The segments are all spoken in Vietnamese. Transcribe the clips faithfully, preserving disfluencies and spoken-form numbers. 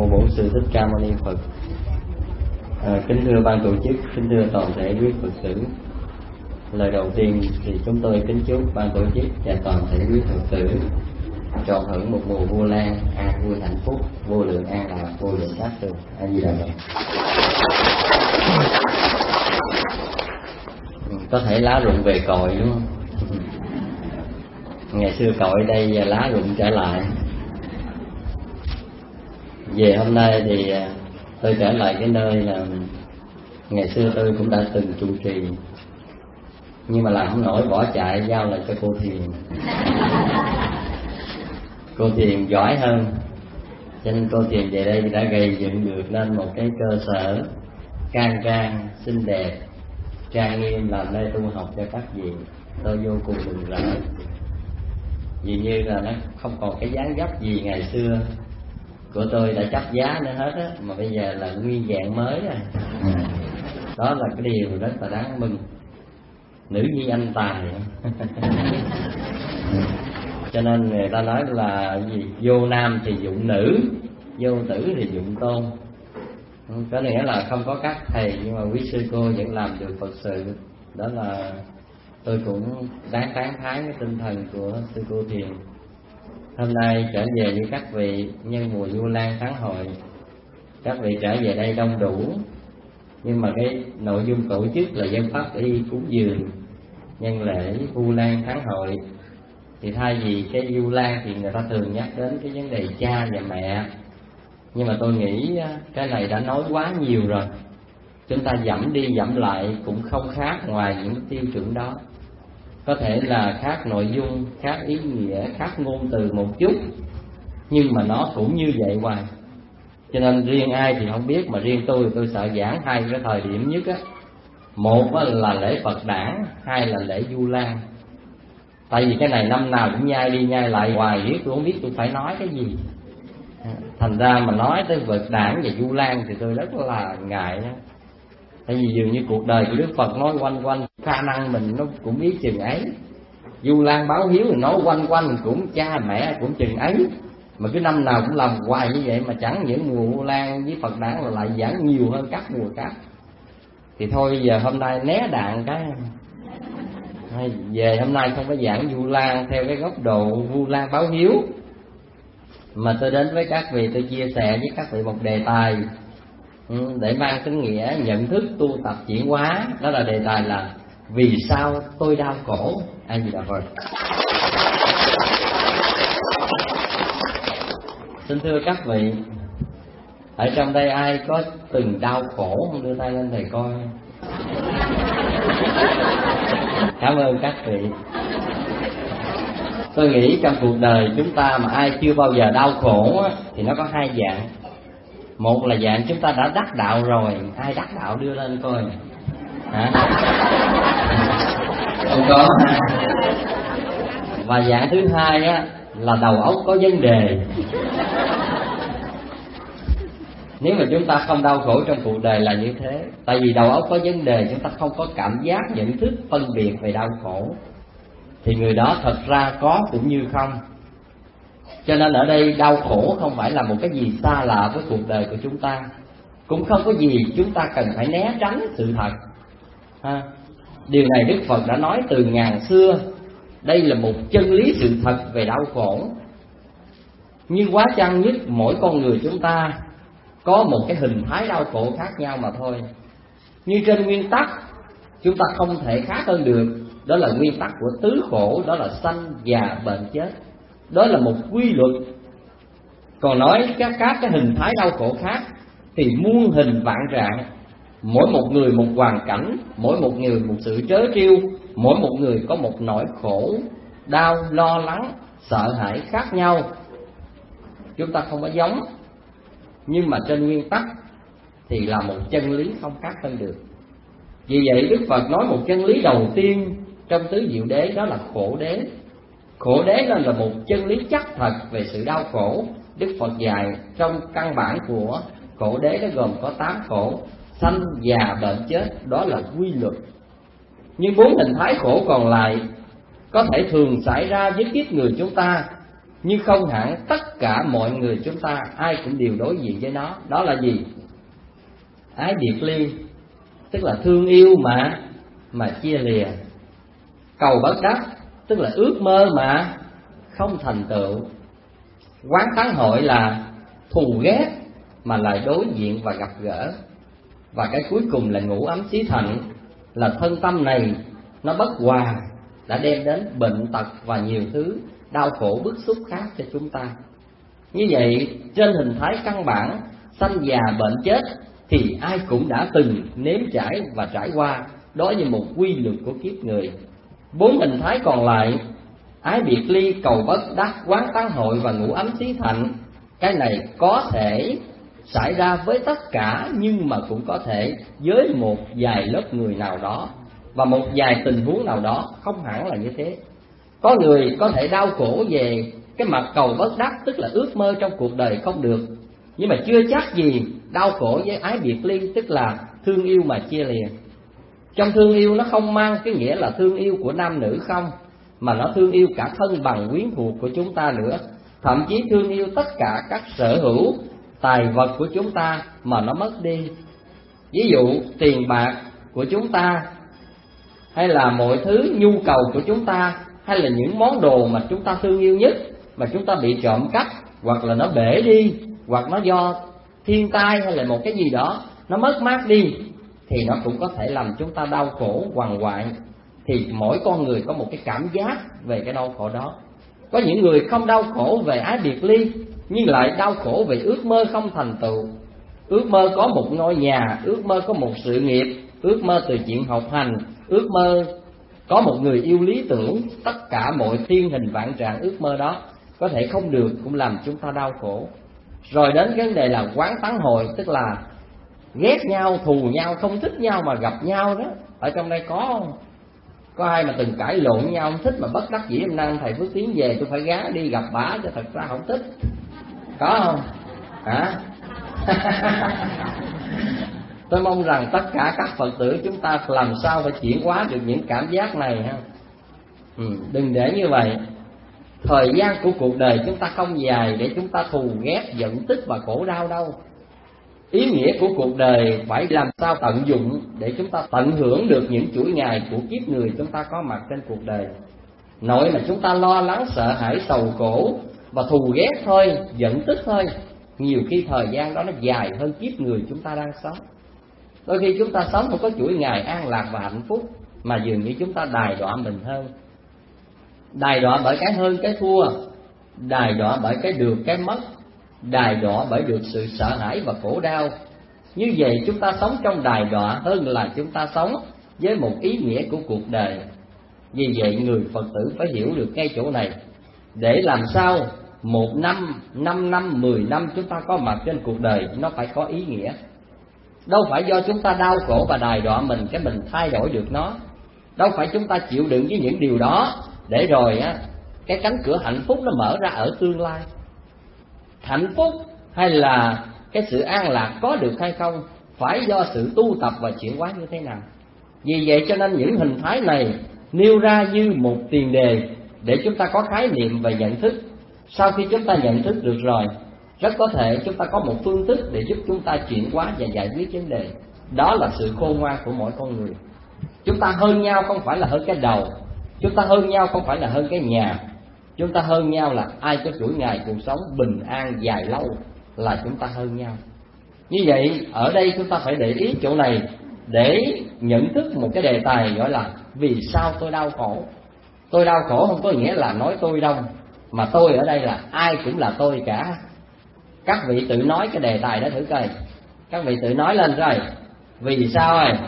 Bổn Sư Thích Ca Mâu Ni Phật. À, kính thưa ban tổ chức, kính thưa toàn thể quý Phật tử. Lời đầu tiên thì chúng tôi kính chúc ban tổ chức và toàn thể quý Phật tử trọn hưởng một mùa Vu Lan an vui hạnh phúc, vô lượng an lạc, vô lượng cát tường. A Di Đà Phật. Có thể lá rụng về cội đúng không? Ngày xưa cội đây và lá rụng trở lại. Về hôm nay thì tôi trở lại cái nơi là ngày xưa tôi cũng đã từng trụ trì, nhưng mà làm không nổi bỏ chạy giao lại cho cô Thiền. Cô Thiền giỏi hơn, cho nên cô Thiền về đây đã gây dựng được nên một cái cơ sở khang trang, xinh đẹp, trang nghiêm làm nơi tu học cho các vị. Tôi vô cùng mừng rỡ, vì như là nó không còn cái dáng dấp gì ngày xưa của tôi đã chấp giá nữa hết á, mà bây giờ là nguyên dạng mới rồi. Đó là cái điều rất là đáng mừng. Nữ nhi anh tài. Cho nên người ta nói là gì? Vô nam thì dụng nữ, vô tử thì dụng tôn. Có nghĩa là không có các thầy nhưng mà quý sư cô vẫn làm được Phật sự. Đó là tôi cũng đáng tán thán cái tinh thần của sư cô Thiền. Hôm nay trở về với các vị nhân mùa Vu Lan tháng hội, các vị trở về đây đông đủ, nhưng mà cái nội dung tổ chức là dân pháp y cúng dường nhân lễ Vu Lan tháng hội. Thì thay vì cái Vu Lan thì người ta thường nhắc đến cái vấn đề cha và mẹ, nhưng mà tôi nghĩ cái này đã nói quá nhiều rồi. Chúng ta dẫm đi dẫm lại cũng không khác ngoài những tiêu chuẩn đó. Có thể là khác nội dung, khác ý nghĩa, khác ngôn từ một chút, nhưng mà nó cũng như vậy hoài. Cho nên riêng ai thì không biết, mà riêng tôi tôi sợ giảng hai cái thời điểm nhất á. Một là lễ Phật đản, hai là lễ Vu Lan. Tại vì cái này năm nào cũng nhai đi nhai lại hoài, riết tôi không biết tôi phải nói cái gì. Thành ra mà nói tới Phật đản và Vu Lan thì tôi rất là ngại đó. Tại vì dường như cuộc đời của Đức Phật nói quanh quanh, khả năng mình nó cũng biết chừng ấy. Vu Lan báo hiếu thì nói quanh quanh cũng cha mẹ cũng chừng ấy. Mà cứ năm nào cũng làm hoài như vậy, mà chẳng những mùa Vu Lan với Phật đản là lại giảng nhiều hơn các mùa khác. Thì thôi giờ hôm nay né đạn cái, về hôm nay không có giảng Vu Lan theo cái góc độ Vu Lan báo hiếu, mà tôi đến với các vị tôi chia sẻ với các vị một đề tài để mang tính nghĩa nhận thức tu tập chuyển hóa. Đó là đề tài là vì sao tôi đau khổ. A Di Đà Phật. Xin thưa các vị, ở trong đây ai có từng đau khổ không? Đưa tay lên thầy coi. Cảm ơn các vị. Tôi nghĩ trong cuộc đời chúng ta mà ai chưa bao giờ đau khổ á, thì nó có hai dạng. Một là dạng chúng ta đã đắc đạo rồi. Ai đắc đạo đưa lên coi. Hả? Không có. Và dạng thứ hai á, là đầu óc có vấn đề. Nếu mà chúng ta không đau khổ trong cuộc đời là như thế. Tại vì đầu óc có vấn đề, chúng ta không có cảm giác, nhận thức, phân biệt về đau khổ, thì người đó thật ra có cũng như không. Cho nên ở đây đau khổ không phải là một cái gì xa lạ với cuộc đời của chúng ta, cũng không có gì chúng ta cần phải né tránh sự thật ha. Điều này Đức Phật đã nói từ ngàn xưa. Đây là một chân lý sự thật về đau khổ. Nhưng quá chăng nhất mỗi con người chúng ta có một cái hình thái đau khổ khác nhau mà thôi. Nhưng trên nguyên tắc chúng ta không thể khác hơn được. Đó là nguyên tắc của tứ khổ, đó là sanh già bệnh chết. Đó là một quy luật. Còn nói các các cái hình thái đau khổ khác thì muôn hình vạn trạng. Mỗi một người một hoàn cảnh, mỗi một người một sự trớ trêu, mỗi một người có một nỗi khổ, đau, lo lắng, sợ hãi khác nhau. Chúng ta không có giống, nhưng mà trên nguyên tắc thì là một chân lý không khác hơn được. Vì vậy Đức Phật nói một chân lý đầu tiên trong tứ diệu đế, đó là khổ đế. Khổ đế là, là một chân lý chắc thật về sự đau khổ. Đức Phật dạy trong căn bản của khổ đế nó gồm có tám khổ: sanh, già, bệnh, chết. Đó là quy luật. Nhưng bốn hình thái khổ còn lại có thể thường xảy ra với kiếp người chúng ta nhưng không hẳn tất cả mọi người chúng ta ai cũng đều đối diện với nó. Đó là gì? Ái biệt ly, tức là thương yêu mà mà chia lìa. Cầu bất đắc, tức là ước mơ mà không thành tựu. Quán tán hội là thù ghét mà lại đối diện và gặp gỡ. Và cái cuối cùng là ngũ ấm xí thạnh, là thân tâm này nó bất hòa, đã đem đến bệnh tật và nhiều thứ đau khổ bức xúc khác cho chúng ta. Như vậy, trên hình thái căn bản sanh già bệnh chết thì ai cũng đã từng nếm trải và trải qua, đó như một quy luật của kiếp người. Bốn hình thái còn lại, ái biệt ly, cầu bất đắc, quán tán hội và ngũ ấm xí thạnh, cái này có thể xảy ra với tất cả, nhưng mà cũng có thể với một vài lớp người nào đó và một vài tình huống nào đó, không hẳn là như thế. Có người có thể đau khổ về cái mặt cầu bất đắc, tức là ước mơ trong cuộc đời không được, nhưng mà chưa chắc gì đau khổ với ái biệt ly, tức là thương yêu mà chia lìa. Trong thương yêu nó không mang cái nghĩa là thương yêu của nam nữ không, mà nó thương yêu cả thân bằng quyến thuộc của chúng ta nữa. Thậm chí thương yêu tất cả các sở hữu tài vật của chúng ta mà nó mất đi. Ví dụ tiền bạc của chúng ta, hay là mọi thứ nhu cầu của chúng ta, hay là những món đồ mà chúng ta thương yêu nhất mà chúng ta bị trộm cắp, hoặc là nó bể đi, hoặc nó do thiên tai hay là một cái gì đó nó mất mát đi, thì nó cũng có thể làm chúng ta đau khổ quằn quại. Thì mỗi con người có một cái cảm giác về cái đau khổ đó. Có những người không đau khổ về ái biệt ly, nhưng lại đau khổ về ước mơ không thành tựu. Ước mơ có một ngôi nhà, ước mơ có một sự nghiệp, ước mơ từ chuyện học hành, ước mơ có một người yêu lý tưởng. Tất cả mọi thiên hình vạn trạng ước mơ đó có thể không được, cũng làm chúng ta đau khổ. Rồi đến cái vấn đề là quán tán hội, tức là ghét nhau, thù nhau, không thích nhau mà gặp nhau đó. Ở trong đây có Có ai mà từng cãi lộn với nhau, không thích mà bất đắc dĩ hôm nay thầy Phước Tiến về tôi phải gán đi gặp bả, cho thật ra không thích. Có không? Hả? Tôi mong rằng tất cả các Phật tử chúng ta làm sao phải chuyển hóa được những cảm giác này ha. Ừ, đừng để như vậy. Thời gian của cuộc đời chúng ta không dài để chúng ta thù ghét, giận tức và khổ đau đâu. Ý nghĩa của cuộc đời phải làm sao tận dụng để chúng ta tận hưởng được những chuỗi ngày của kiếp người chúng ta có mặt trên cuộc đời. Nội mà chúng ta lo lắng, sợ hãi, sầu khổ và thù ghét thôi, giận tức thôi, nhiều khi thời gian đó nó dài hơn kiếp người chúng ta đang sống. Đôi khi chúng ta sống không có chuỗi ngày an lạc và hạnh phúc, mà dường như chúng ta đài đọa mình hơn. Đài đọa bởi cái hơn cái thua, đài đọa bởi cái được cái mất, đài đọa bởi được sự sợ hãi và khổ đau. Như vậy chúng ta sống trong đài đọa hơn là chúng ta sống với một ý nghĩa của cuộc đời. Vì vậy người Phật tử phải hiểu được ngay chỗ này, để làm sao một năm, năm năm, mười năm chúng ta có mặt trên cuộc đời nó phải có ý nghĩa. Đâu phải do chúng ta đau khổ và đài đọa mình cái mình thay đổi được nó. Đâu phải chúng ta chịu đựng với những điều đó để rồi á cái cánh cửa hạnh phúc nó mở ra ở tương lai. Hạnh phúc hay là cái sự an lạc có được hay không phải do sự tu tập và chuyển hóa như thế nào. Vì vậy cho nên những hình thái này nêu ra như một tiền đề để chúng ta có khái niệm và nhận thức. Sau khi chúng ta nhận thức được rồi, rất có thể chúng ta có một phương thức để giúp chúng ta chuyển hóa và giải quyết vấn đề. Đó là sự khôn ngoan của mỗi con người. Chúng ta hơn nhau không phải là hơn cái đầu, chúng ta hơn nhau không phải là hơn cái nhà, chúng ta hơn nhau là ai có chuỗi ngày cuộc sống bình an dài lâu là chúng ta hơn nhau. Như vậy ở đây chúng ta phải để ý chỗ này để nhận thức một cái đề tài gọi là vì sao tôi đau khổ. Tôi đau khổ không có nghĩa là nói tôi đâu, mà tôi ở đây là ai cũng là tôi cả. Các vị tự nói cái đề tài đó thử coi. Các vị tự nói lên rồi. Vì sao rồi?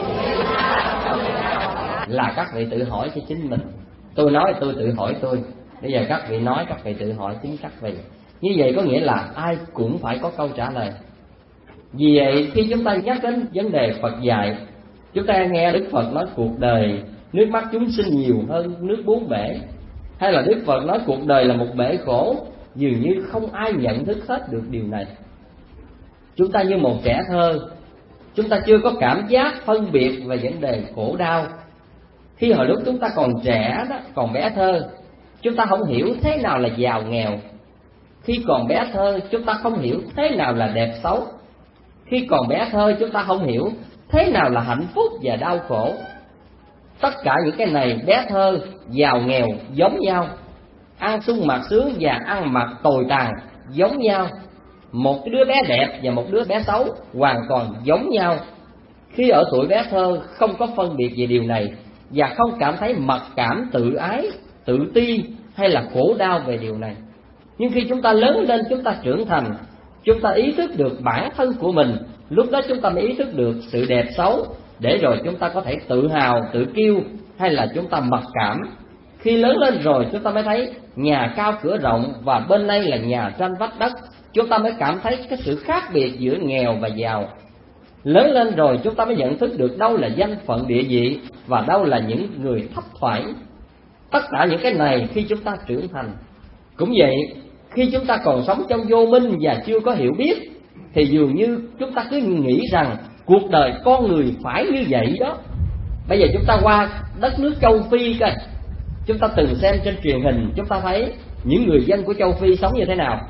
Là các vị tự hỏi cho chính mình. Tôi nói tôi tự hỏi tôi. Bây giờ các vị nói các vị tự hỏi chính các vị. Như vậy có nghĩa là ai cũng phải có câu trả lời. Vì vậy khi chúng ta nhắc đến vấn đề Phật dạy, chúng ta nghe Đức Phật nói cuộc đời nước mắt chúng sinh nhiều hơn nước bốn bể, hay là Đức Phật nói cuộc đời là một bể khổ, dường như không ai nhận thức hết được điều này. Chúng ta như một trẻ thơ, chúng ta chưa có cảm giác phân biệt về vấn đề khổ đau. Khi hồi lúc chúng ta còn trẻ đó, còn bé thơ, chúng ta không hiểu thế nào là giàu nghèo. Khi còn bé thơ, chúng ta không hiểu thế nào là đẹp xấu. Khi còn bé thơ, chúng ta không hiểu thế nào là hạnh phúc và đau khổ. Tất cả những cái này, bé thơ, giàu nghèo giống nhau, ăn sung mặc sướng và ăn mặc tồi tàn giống nhau. Một đứa bé đẹp và một đứa bé xấu hoàn toàn giống nhau. Khi ở tuổi bé thơ không có phân biệt về điều này, và không cảm thấy mặc cảm, tự ái, tự ti hay là khổ đau về điều này. Nhưng khi chúng ta lớn lên, chúng ta trưởng thành, chúng ta ý thức được bản thân của mình, lúc đó chúng ta mới ý thức được sự đẹp xấu, để rồi chúng ta có thể tự hào, tự kiêu, hay là chúng ta mặc cảm. Khi lớn lên rồi chúng ta mới thấy nhà cao cửa rộng và bên đây là nhà tranh vách đất. Chúng ta mới cảm thấy cái sự khác biệt giữa nghèo và giàu. Lớn lên rồi chúng ta mới nhận thức được đâu là danh phận địa vị và đâu là những người thấp thoải. Tất cả những cái này khi chúng ta trưởng thành. Cũng vậy, khi chúng ta còn sống trong vô minh và chưa có hiểu biết, thì dường như chúng ta cứ nghĩ rằng cuộc đời con người phải như vậy đó. Bây giờ chúng ta qua đất nước châu Phi coi, chúng ta từng xem trên truyền hình, chúng ta thấy những người dân của châu Phi sống như thế nào.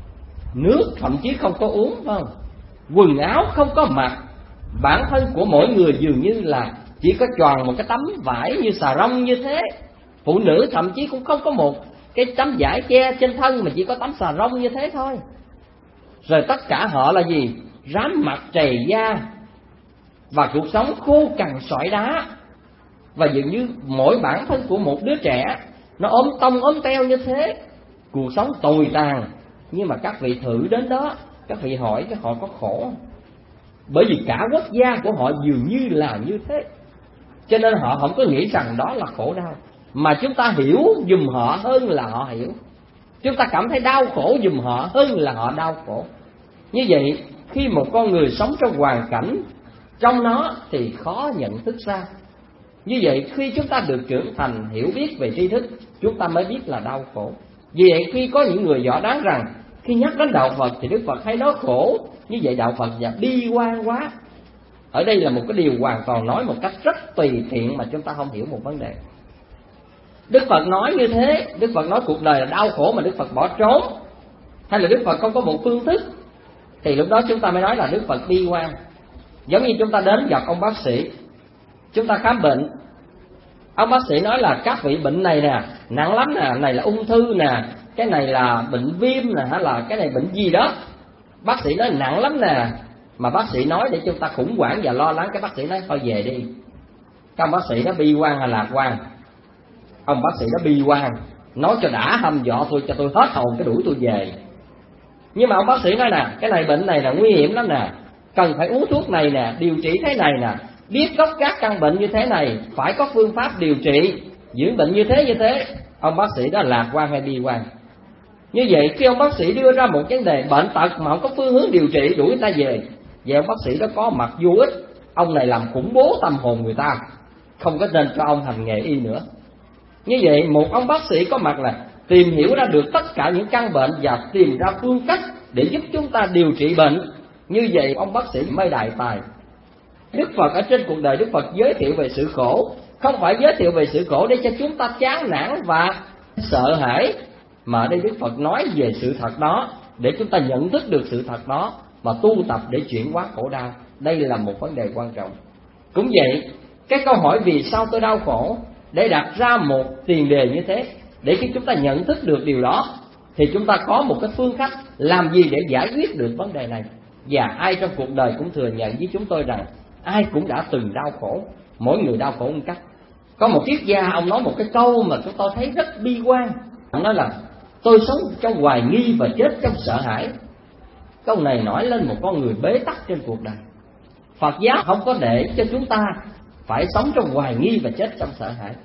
Nước thậm chí không có uống, phải không? Quần áo không có mặc. Bản thân của mỗi người dường như là chỉ có choàng một cái tấm vải như xà rông như thế. Phụ nữ thậm chí cũng không có một cái tấm vải che trên thân, mà chỉ có tấm xà rông như thế thôi. Rồi tất cả họ là gì? Rám mặt trầy da, và cuộc sống khô cằn sỏi đá. Và dường như mỗi bản thân của một đứa trẻ nó ốm tông ốm teo như thế, cuộc sống tồi tàn. Nhưng mà các vị thử đến đó, các vị hỏi cái họ có khổ. Bởi vì cả quốc gia của họ dường như là như thế, cho nên họ không có nghĩ rằng đó là khổ đau, mà chúng ta hiểu giùm họ hơn là họ hiểu. Chúng ta cảm thấy đau khổ giùm họ hơn là họ đau khổ. Như vậy, khi một con người sống trong hoàn cảnh trong nó thì khó nhận thức ra. Như vậy, khi chúng ta được trưởng thành, hiểu biết về tri thức, chúng ta mới biết là đau khổ. Vì vậy, khi có những người dò đoán rằng khi nhắc đến đạo Phật thì Đức Phật hay nói khổ, như vậy đạo Phật và bi quan quá. Ở đây là một cái điều hoàn toàn nói một cách rất tùy tiện mà chúng ta không hiểu một vấn đề. Đức Phật nói như thế, Đức Phật nói cuộc đời là đau khổ mà Đức Phật bỏ trốn, hay là Đức Phật không có một phương thức, thì lúc đó chúng ta mới nói là Đức Phật bi quan. Giống như chúng ta đến gặp ông bác sĩ, chúng ta khám bệnh, ông bác sĩ nói là các vị bệnh này nè, nặng lắm nè, này là ung thư nè, cái này là bệnh viêm nè, hay là cái này bệnh gì đó. Bác sĩ nói nặng lắm nè, mà bác sĩ nói để chúng ta khủng hoảng và lo lắng. Cái bác sĩ nói thôi về đi. Các ông bác sĩ đó bi quan hay lạc quan? Ông bác sĩ đó bi quan, nói cho đã hăm dọa tôi, cho tôi hết hồn, cái đuổi tôi về. Nhưng mà ông bác sĩ nói nè, cái này bệnh này là nguy hiểm lắm nè, cần phải uống thuốc này nè, điều trị thế này nè, biết gốc gác căn bệnh như thế này, phải có phương pháp điều trị dưỡng bệnh như thế như thế. Ông bác sĩ đó lạc quan hay bi quan? Như vậy khi ông bác sĩ đưa ra một vấn đề bệnh tật mà không có phương hướng điều trị, đuổi người ta về, vậy ông bác sĩ đó có mặt vô ích. Ông này làm khủng bố tâm hồn người ta, không có nên cho ông hành nghề y nữa. Như vậy một ông bác sĩ có mặt là tìm hiểu ra được tất cả những căn bệnh và tìm ra phương cách để giúp chúng ta điều trị bệnh. Như vậy ông bác sĩ mới đại tài. Đức Phật ở trên cuộc đời, Đức Phật giới thiệu về sự khổ, không phải giới thiệu về sự khổ để cho chúng ta chán nản và sợ hãi, mà ở đây Đức Phật nói về sự thật đó để chúng ta nhận thức được sự thật đó mà tu tập để chuyển hóa khổ đau. Đây là một vấn đề quan trọng. Cũng vậy, cái câu hỏi vì sao tôi đau khổ, để đặt ra một tiền đề như thế, để khi chúng ta nhận thức được điều đó thì chúng ta có một cái phương cách làm gì để giải quyết được vấn đề này. Và ai trong cuộc đời cũng thừa nhận với chúng tôi rằng ai cũng đã từng đau khổ, mỗi người đau khổ một cách. Có một triết gia, ông nói một cái câu mà chúng tôi thấy rất bi quan. Ông nói là tôi sống trong hoài nghi và chết trong sợ hãi. Câu này nói lên một con người bế tắc trên cuộc đời. Phật giáo không có để cho chúng ta phải sống trong hoài nghi và chết trong sợ hãi.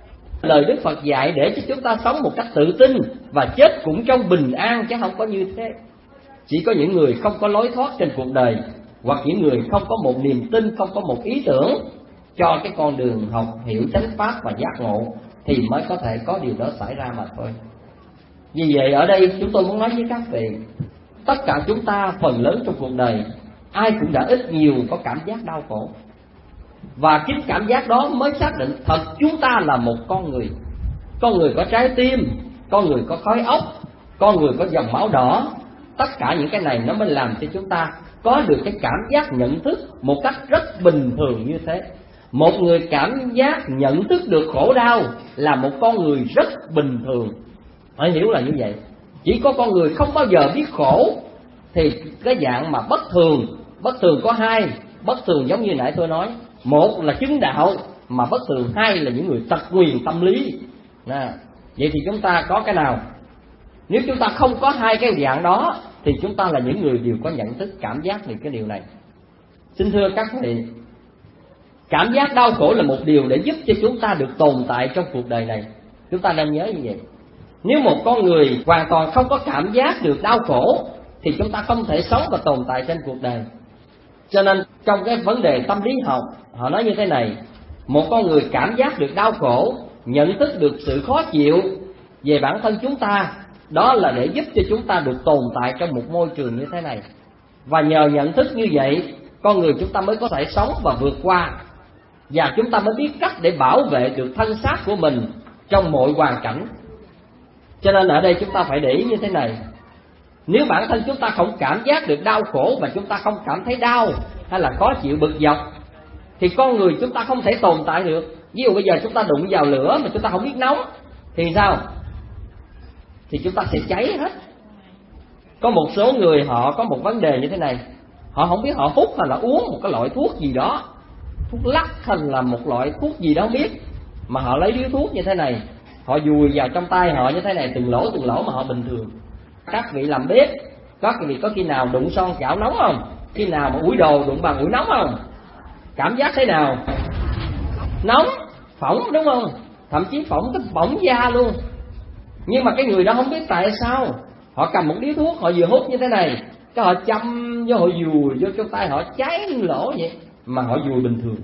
Lời Đức Phật dạy để cho chúng ta sống một cách tự tin và chết cũng trong bình an, chứ không có như thế. Chỉ có những người không có lối thoát trên cuộc đời, hoặc những người không có một niềm tin, không có một ý tưởng cho cái con đường học hiểu chánh pháp và giác ngộ, thì mới có thể có điều đó xảy ra mà thôi. Vì vậy ở đây chúng tôi muốn nói với các vị, tất cả chúng ta phần lớn trong cuộc đời ai cũng đã ít nhiều có cảm giác đau khổ. Và chính cảm giác đó mới xác định thật chúng ta là một con người. con người có trái tim, con người có khối óc, con người có dòng máu đỏ. Tất cả những cái này nó mới làm cho chúng ta có được cái cảm giác nhận thức một cách rất bình thường như thế. Một người cảm giác nhận thức được khổ đau là một con người rất bình thường. Phải hiểu là như vậy. Chỉ có con người không bao giờ biết khổ thì cái dạng mà bất thường. Bất thường có hai. Bất thường giống như nãy tôi nói, một là chứng đạo, mà bất thường hai là những người tật nguyền tâm lý. Nè, vậy thì chúng ta có cái nào? Nếu chúng ta không có hai cái dạng đó thì chúng ta là những người đều có nhận thức cảm giác về cái điều này. Xin thưa các vị, cảm giác đau khổ là một điều để giúp cho chúng ta được tồn tại trong cuộc đời này. Chúng ta nên nhớ như vậy. Nếu một con người hoàn toàn không có cảm giác được đau khổ thì chúng ta không thể sống và tồn tại trên cuộc đời. Cho nên trong cái vấn đề tâm lý học, họ nói như thế này: một con người cảm giác được đau khổ, nhận thức được sự khó chịu về bản thân chúng ta, đó là để giúp cho chúng ta được tồn tại trong một môi trường như thế này. Và nhờ nhận thức như vậy, con người chúng ta mới có thể sống và vượt qua. Và chúng ta mới biết cách để bảo vệ được thân xác của mình trong mọi hoàn cảnh. Cho nên ở đây chúng ta phải để ý như thế này: nếu bản thân chúng ta không cảm giác được đau khổ và chúng ta không cảm thấy đau hay là khó chịu bực dọc thì con người chúng ta không thể tồn tại được. Ví dụ bây giờ chúng ta đụng vào lửa mà chúng ta không biết nóng thì sao? Thì chúng ta sẽ cháy hết. Có một số người họ có một vấn đề như thế này: họ không biết họ hút hay là uống một cái loại thuốc gì đó, thuốc lắc hay là một loại thuốc gì đó không biết, mà họ lấy điếu thuốc như thế này, họ dùi vào trong tay họ như thế này, từng lỗ từng lỗ mà họ bình thường. Các vị làm bếp, các vị có khi nào đụng son chảo nóng không? Khi nào mà ủi đồ đụng bằng ủi nóng không? Cảm giác thế nào? Nóng, phỏng đúng không? Thậm chí phỏng cái bỏng da luôn. Nhưng mà cái người đó không biết tại sao họ cầm một điếu thuốc, họ vừa hút như thế này, cái họ châm vô, họ dùi vô trong tay họ cháy lỗ vậy, mà họ dùi bình thường.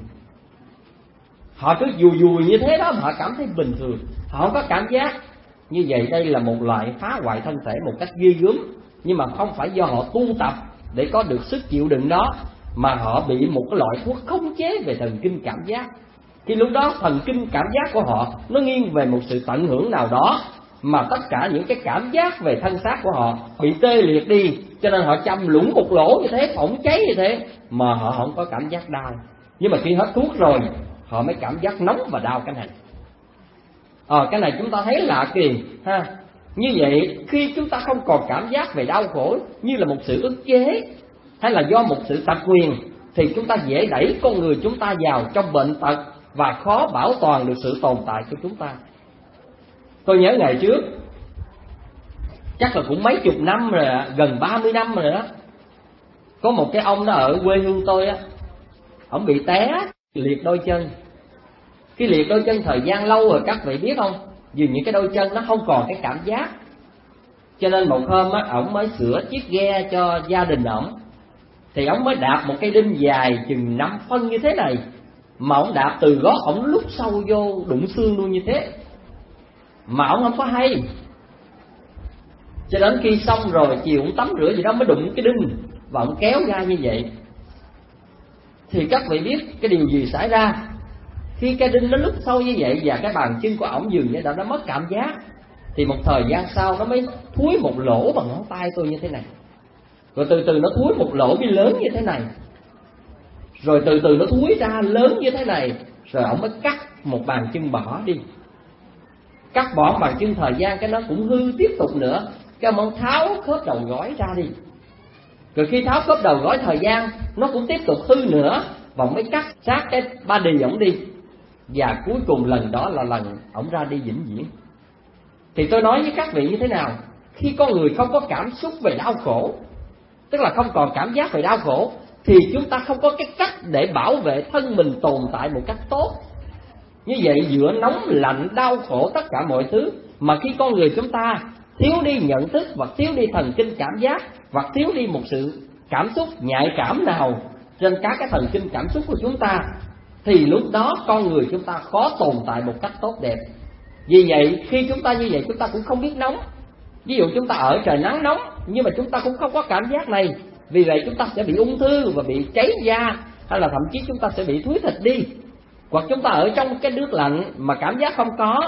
Họ cứ dùi dùi như thế đó mà họ cảm thấy bình thường, họ không có cảm giác. Như vậy đây là một loại phá hoại thân thể một cách ghê gớm. Nhưng mà không phải do họ tu tập để có được sức chịu đựng đó, mà họ bị một cái loại thuốc khống chế về thần kinh cảm giác. Khi lúc đó thần kinh cảm giác của họ nó nghiêng về một sự tận hưởng nào đó, mà tất cả những cái cảm giác về thân xác của họ bị tê liệt đi. Cho nên họ châm lũng một lỗ như thế, phỏng cháy như thế, mà họ không có cảm giác đau. Nhưng mà khi hết thuốc rồi, họ mới cảm giác nóng và đau cái này. Ờ, cái này chúng ta thấy lạ kỳ ha. Như vậy khi chúng ta không còn cảm giác về đau khổ như là một sự ức chế hay là do một sự tật nguyền, thì chúng ta dễ đẩy con người chúng ta vào trong bệnh tật và khó bảo toàn được sự tồn tại của chúng ta. Tôi nhớ ngày trước, chắc là cũng mấy chục năm rồi, gần ba mươi năm rồi đó, có một cái ông đó ở quê hương tôi á, ông bị té liệt đôi chân. Cái liệt đôi chân thời gian lâu rồi các vị biết không, vì những cái đôi chân nó không còn cái cảm giác. Cho nên một hôm á, ổng mới sửa chiếc ghe cho gia đình ổng, thì ổng mới đạp một cây đinh dài chừng năm phân như thế này, mà ổng đạp từ gót ổng lúc sâu vô đụng xương luôn như thế, mà ổng không có hay. Cho đến khi xong rồi, chiều ổng tắm rửa gì đó mới đụng cái đinh và ổng kéo ra như vậy. Thì các vị biết cái điều gì xảy ra? Khi cái đinh nó lút sâu như vậy và cái bàn chân của ổng dường như đã nó mất cảm giác, thì một thời gian sau nó mới thúi một lỗ bằng ngón tay tôi như thế này, rồi từ từ nó thúi một lỗ bi lớn như thế này, rồi từ từ nó thúi ra lớn như thế này, rồi ổng mới cắt một bàn chân bỏ đi. Cắt bỏ bàn chân thời gian cái nó cũng hư tiếp tục nữa, cái ông tháo khớp đầu gối ra đi. Rồi khi tháo khớp đầu gối thời gian nó cũng tiếp tục hư nữa, và mới cắt sát cái body ổng đi. Và cuối cùng lần đó là lần ổng ra đi vĩnh viễn. Thì tôi nói với các vị như thế nào? Khi con người không có cảm xúc về đau khổ, tức là không còn cảm giác về đau khổ, thì chúng ta không có cái cách để bảo vệ thân mình tồn tại một cách tốt. Như vậy giữa nóng lạnh đau khổ tất cả mọi thứ, mà khi con người chúng ta thiếu đi nhận thức và thiếu đi thần kinh cảm giác và thiếu đi một sự cảm xúc nhạy cảm nào trên các cái thần kinh cảm xúc của chúng ta, thì lúc đó con người chúng ta khó tồn tại một cách tốt đẹp. Vì vậy khi chúng ta như vậy, chúng ta cũng không biết nóng. Ví dụ chúng ta ở trời nắng nóng, nhưng mà chúng ta cũng không có cảm giác này. Vì vậy chúng ta sẽ bị ung thư và bị cháy da, hay là thậm chí chúng ta sẽ bị thúi thịt đi. Hoặc chúng ta ở trong cái nước lạnh mà cảm giác không có,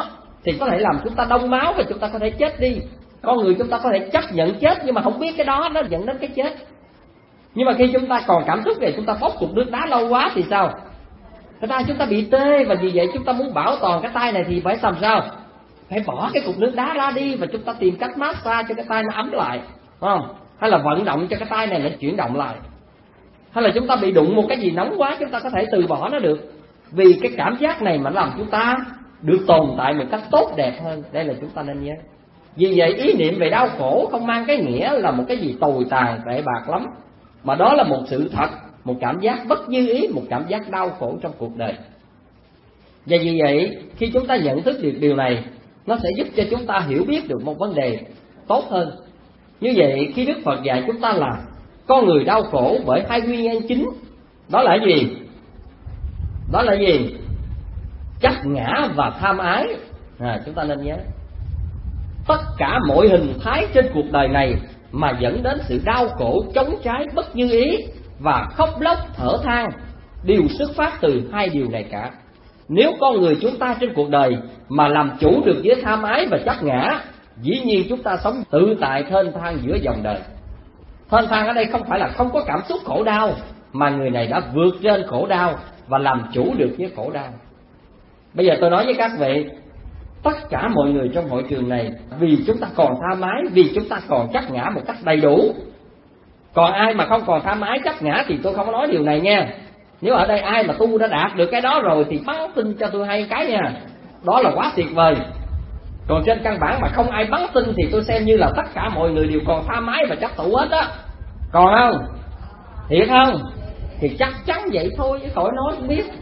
thì có thể làm chúng ta đông máu và chúng ta có thể chết đi. Con người chúng ta có thể chấp nhận chết nhưng mà không biết cái đó nó dẫn đến cái chết. Nhưng mà khi chúng ta còn cảm xúc thì chúng ta bóp cục nước đá lâu quá thì sao? Cái tay chúng ta bị tê, và vì vậy chúng ta muốn bảo toàn cái tay này thì phải làm sao? Phải bỏ cái cục nước đá ra đi và chúng ta tìm cách massage cho cái tay nó ấm lại, phải không? Hay là vận động cho cái tay này nó chuyển động lại. Hay là chúng ta bị đụng một cái gì nóng quá, chúng ta có thể từ bỏ nó được. Vì cái cảm giác này mà làm chúng ta được tồn tại một cách tốt đẹp hơn. Đây là chúng ta nên nhớ. Vì vậy ý niệm về đau khổ không mang cái nghĩa là một cái gì tồi tàn tệ bạc lắm, mà đó là một sự thật, một cảm giác bất như ý, một cảm giác đau khổ trong cuộc đời. Và vì vậy khi chúng ta nhận thức được điều này, nó sẽ giúp cho chúng ta hiểu biết được một vấn đề tốt hơn. Như vậy khi Đức Phật dạy chúng ta là con người đau khổ bởi hai nguyên nhân chính. Đó là gì? Đó là gì? Chấp ngã và tham ái. à, Chúng ta nên nhớ, tất cả mọi hình thái trên cuộc đời này mà dẫn đến sự đau khổ, chống trái, bất như ý và khóc lóc thở than đều xuất phát từ hai điều này cả. Nếu con người chúng ta trên cuộc đời mà làm chủ được với tham ái và chấp ngã, dĩ nhiên chúng ta sống tự tại thênh thang giữa dòng đời. Thênh thang ở đây không phải là không có cảm xúc khổ đau, mà người này đã vượt trên khổ đau và làm chủ được với khổ đau. Bây giờ tôi nói với các vị, tất cả mọi người trong hội trường này, vì chúng ta còn tham ái, vì chúng ta còn chấp ngã một cách đầy đủ. Còn ai mà không còn tham ái chấp ngã thì tôi không có nói điều này nha. Nếu ở đây ai mà tu đã đạt được cái đó rồi thì bắn tin cho tôi hay cái nha, đó là quá tuyệt vời. Còn trên căn bản mà không ai bắn tin thì tôi xem như là tất cả mọi người đều còn tham ái và chấp thủ hết á. Còn không? Thiệt không? Thì chắc chắn vậy thôi chứ khỏi nói không biết.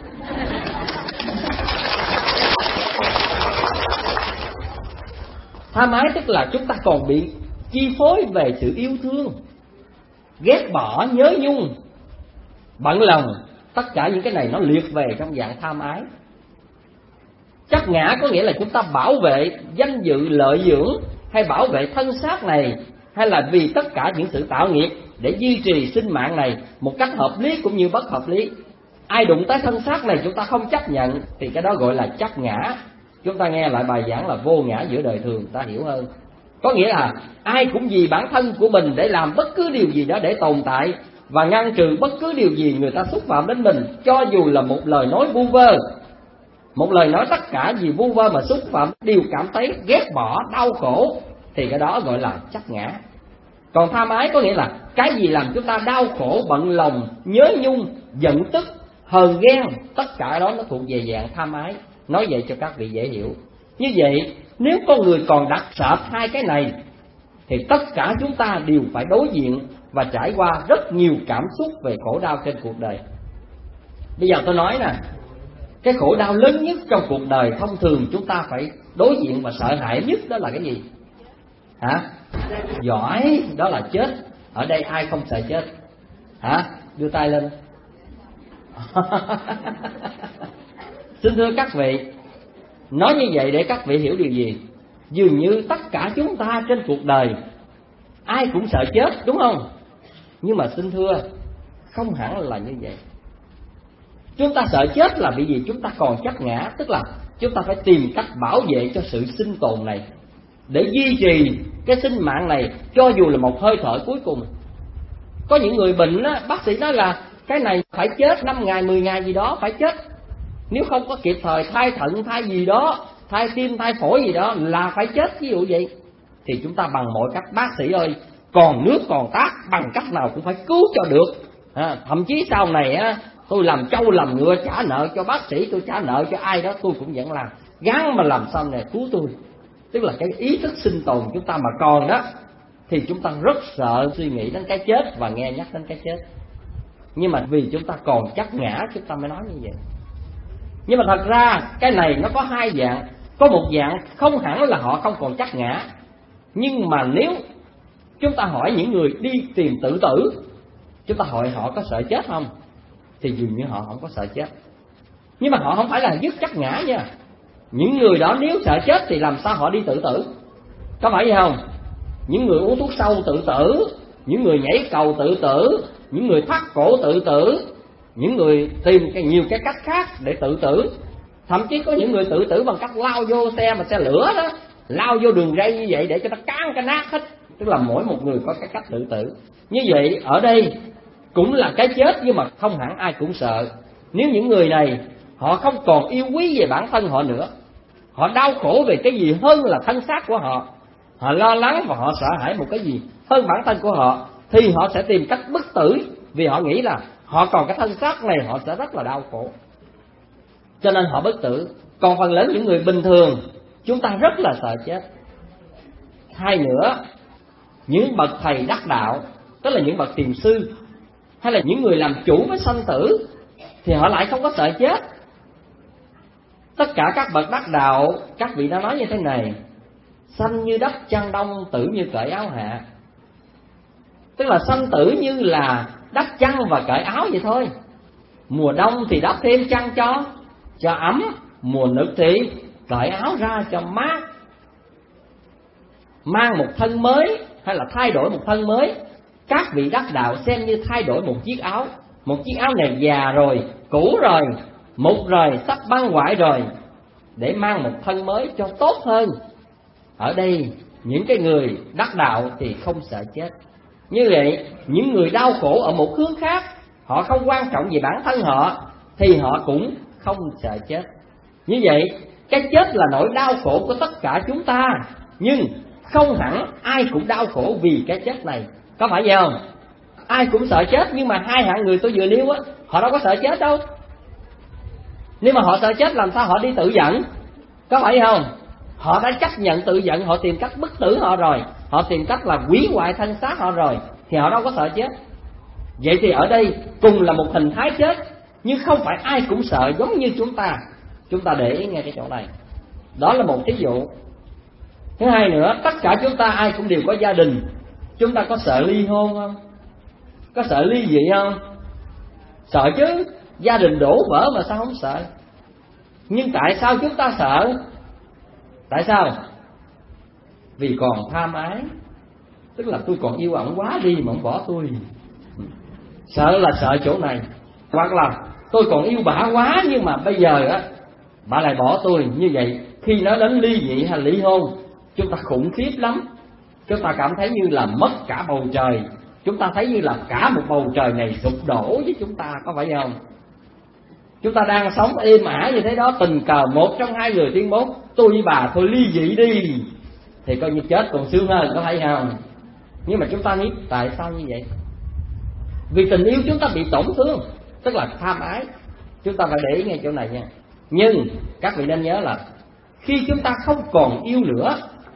Tham ái tức là chúng ta còn bị chi phối về sự yêu thương, ghét bỏ, nhớ nhung, bận lòng. Tất cả những cái này nó liệt về trong dạng tham ái. Chấp ngã có nghĩa là chúng ta bảo vệ danh dự lợi dưỡng, hay bảo vệ thân xác này, hay là vì tất cả những sự tạo nghiệp để duy trì sinh mạng này một cách hợp lý cũng như bất hợp lý. Ai đụng tới thân xác này chúng ta không chấp nhận thì cái đó gọi là chấp ngã. Chúng ta nghe lại bài giảng là vô ngã giữa đời thường, ta hiểu hơn. Có nghĩa là ai cũng vì bản thân của mình để làm bất cứ điều gì đó để tồn tại và ngăn trừ bất cứ điều gì người ta xúc phạm đến mình, cho dù là một lời nói vu vơ. Một lời nói tất cả gì vu vơ mà xúc phạm đều cảm thấy ghét bỏ, đau khổ, thì cái đó gọi là chấp ngã. Còn tham ái có nghĩa là cái gì làm chúng ta đau khổ, bận lòng, nhớ nhung, giận tức, hờn ghen, tất cả đó nó thuộc về dạng tham ái. Nói vậy cho các vị dễ hiểu. Như vậy nếu con người còn đặt sợp hai cái này thì tất cả chúng ta đều phải đối diện và trải qua rất nhiều cảm xúc về khổ đau trên cuộc đời. Bây giờ tôi nói nè, cái khổ đau lớn nhất trong cuộc đời thông thường chúng ta phải đối diện và sợ hãi nhất đó là cái gì? Hả? Giỏi, đó là chết. Ở đây ai không sợ chết? Hả? Đưa tay lên. Xin thưa các vị, nói như vậy để các vị hiểu điều gì? Dường như tất cả chúng ta trên cuộc đời ai cũng sợ chết, đúng không? Nhưng mà xin thưa, không hẳn là như vậy. Chúng ta sợ chết là bởi vì chúng ta còn chấp ngã, tức là chúng ta phải tìm cách bảo vệ cho sự sinh tồn này, để duy trì cái sinh mạng này cho dù là một hơi thở cuối cùng. Có những người bệnh á, bác sĩ nói là cái này phải chết năm ngày, mười ngày gì đó phải chết. Nếu không có kịp thời thay thận, thay gì đó, thay tim, thay phổi gì đó là phải chết, ví dụ vậy. Thì chúng ta bằng mọi cách, bác sĩ ơi, còn nước còn tát, bằng cách nào cũng phải cứu cho được. À, thậm chí sau này á, tôi làm trâu làm ngựa trả nợ cho bác sĩ, tôi trả nợ cho ai đó tôi cũng vẫn làm, gắng mà làm sao này cứu tôi. Tức là cái ý thức sinh tồn chúng ta mà còn đó, thì chúng ta rất sợ suy nghĩ đến cái chết và nghe nhắc đến cái chết. Nhưng mà vì chúng ta còn chấp ngã chúng ta mới nói như vậy. Nhưng mà thật ra cái này nó có hai dạng. Có một dạng không hẳn là họ không còn chấp ngã, nhưng mà nếu chúng ta hỏi những người đi tìm tự tử, chúng ta hỏi họ có sợ chết không, thì dường như họ không có sợ chết. Nhưng mà họ không phải là dứt chấp ngã nha. Những người đó nếu sợ chết thì làm sao họ đi tự tử? Có phải vậy không? Những người uống thuốc sâu tự tử, những người nhảy cầu tự tử, những người thắt cổ tự tử, những người tìm nhiều cái cách khác để tự tử. Thậm chí có những người tự tử bằng cách lao vô xe mà xe lửa đó, lao vô đường ray như vậy để cho nó cán cái nát hết. Tức là mỗi một người có cái cách tự tử. Như vậy ở đây cũng là cái chết, nhưng mà không hẳn ai cũng sợ. Nếu những người này họ không còn yêu quý về bản thân họ nữa, họ đau khổ về cái gì hơn là thân xác của họ, họ lo lắng và họ sợ hãi một cái gì hơn bản thân của họ, thì họ sẽ tìm cách bất tử. Vì họ nghĩ là họ còn cái thân xác này họ sẽ rất là đau khổ, cho nên họ bất tử. Còn phần lớn những người bình thường, chúng ta rất là sợ chết. Hai nữa, những bậc thầy đắc đạo, tức là những bậc thiền sư hay là những người làm chủ với sanh tử, thì họ lại không có sợ chết. Tất cả các bậc đắc đạo, các vị đã nói như thế này: sanh như đắp chăn đông, tử như cởi áo hạ. Tức là sanh tử như là đắp chăn và cởi áo vậy thôi. Mùa đông thì đắp thêm chăn cho cho ấm, mùa nực thì cởi áo ra cho mát. Mang một thân mới hay là thay đổi một thân mới, các vị đắc đạo xem như thay đổi một chiếc áo. Một chiếc áo này già rồi, cũ rồi, mục rồi, sắp băng hoại rồi, để mang một thân mới cho tốt hơn. Ở đây những cái người đắc đạo thì không sợ chết. Như vậy những người đau khổ ở một hướng khác, họ không quan trọng về bản thân họ, thì họ cũng không sợ chết. Như vậy cái chết là nỗi đau khổ của tất cả chúng ta, nhưng không hẳn ai cũng đau khổ vì cái chết này. Có phải vậy không? Ai cũng sợ chết, nhưng mà hai hạng người tôi vừa nêu á, họ đâu có sợ chết đâu. Nếu mà họ sợ chết làm sao họ đi tự giận? Có phải không? Họ đã chấp nhận tự giận, họ tìm cách bức tử họ rồi, họ tìm cách là hủy hoại thân xác họ rồi, thì họ đâu có sợ chết. Vậy thì ở đây cùng là một hình thái chết, nhưng không phải ai cũng sợ giống như chúng ta. Chúng ta để ý nghe cái chỗ này. Đó là một thí dụ. Thứ hai nữa, tất cả chúng ta ai cũng đều có gia đình. Chúng ta có sợ ly hôn không? Có sợ ly dị không? Sợ chứ, gia đình đổ vỡ mà sao không sợ? Nhưng tại sao chúng ta sợ? Tại sao? Vì còn tham ái. Tức là tôi còn yêu ổng quá đi mà ổng bỏ tôi. Sợ là sợ chỗ này. Hoặc là tôi còn yêu bả quá, nhưng mà bây giờ á bả lại bỏ tôi. Như vậy khi nó đến ly dị hay ly hôn, chúng ta khủng khiếp lắm. Chúng ta cảm thấy như là mất cả bầu trời. Chúng ta thấy như là cả một bầu trời này sụp đổ với chúng ta. Có phải không? Chúng ta đang sống êm ả như thế đó, tình cờ một trong hai người tuyên bố tôi với bà thôi ly dị đi, thì coi như chết còn sướng hơn. Có phải không? Nhưng mà chúng ta nghĩ tại sao như vậy? Vì tình yêu chúng ta bị tổn thương, tức là tham ái. Chúng ta phải để ý ngay chỗ này nha. Nhưng các vị nên nhớ là khi chúng ta không còn yêu nữa,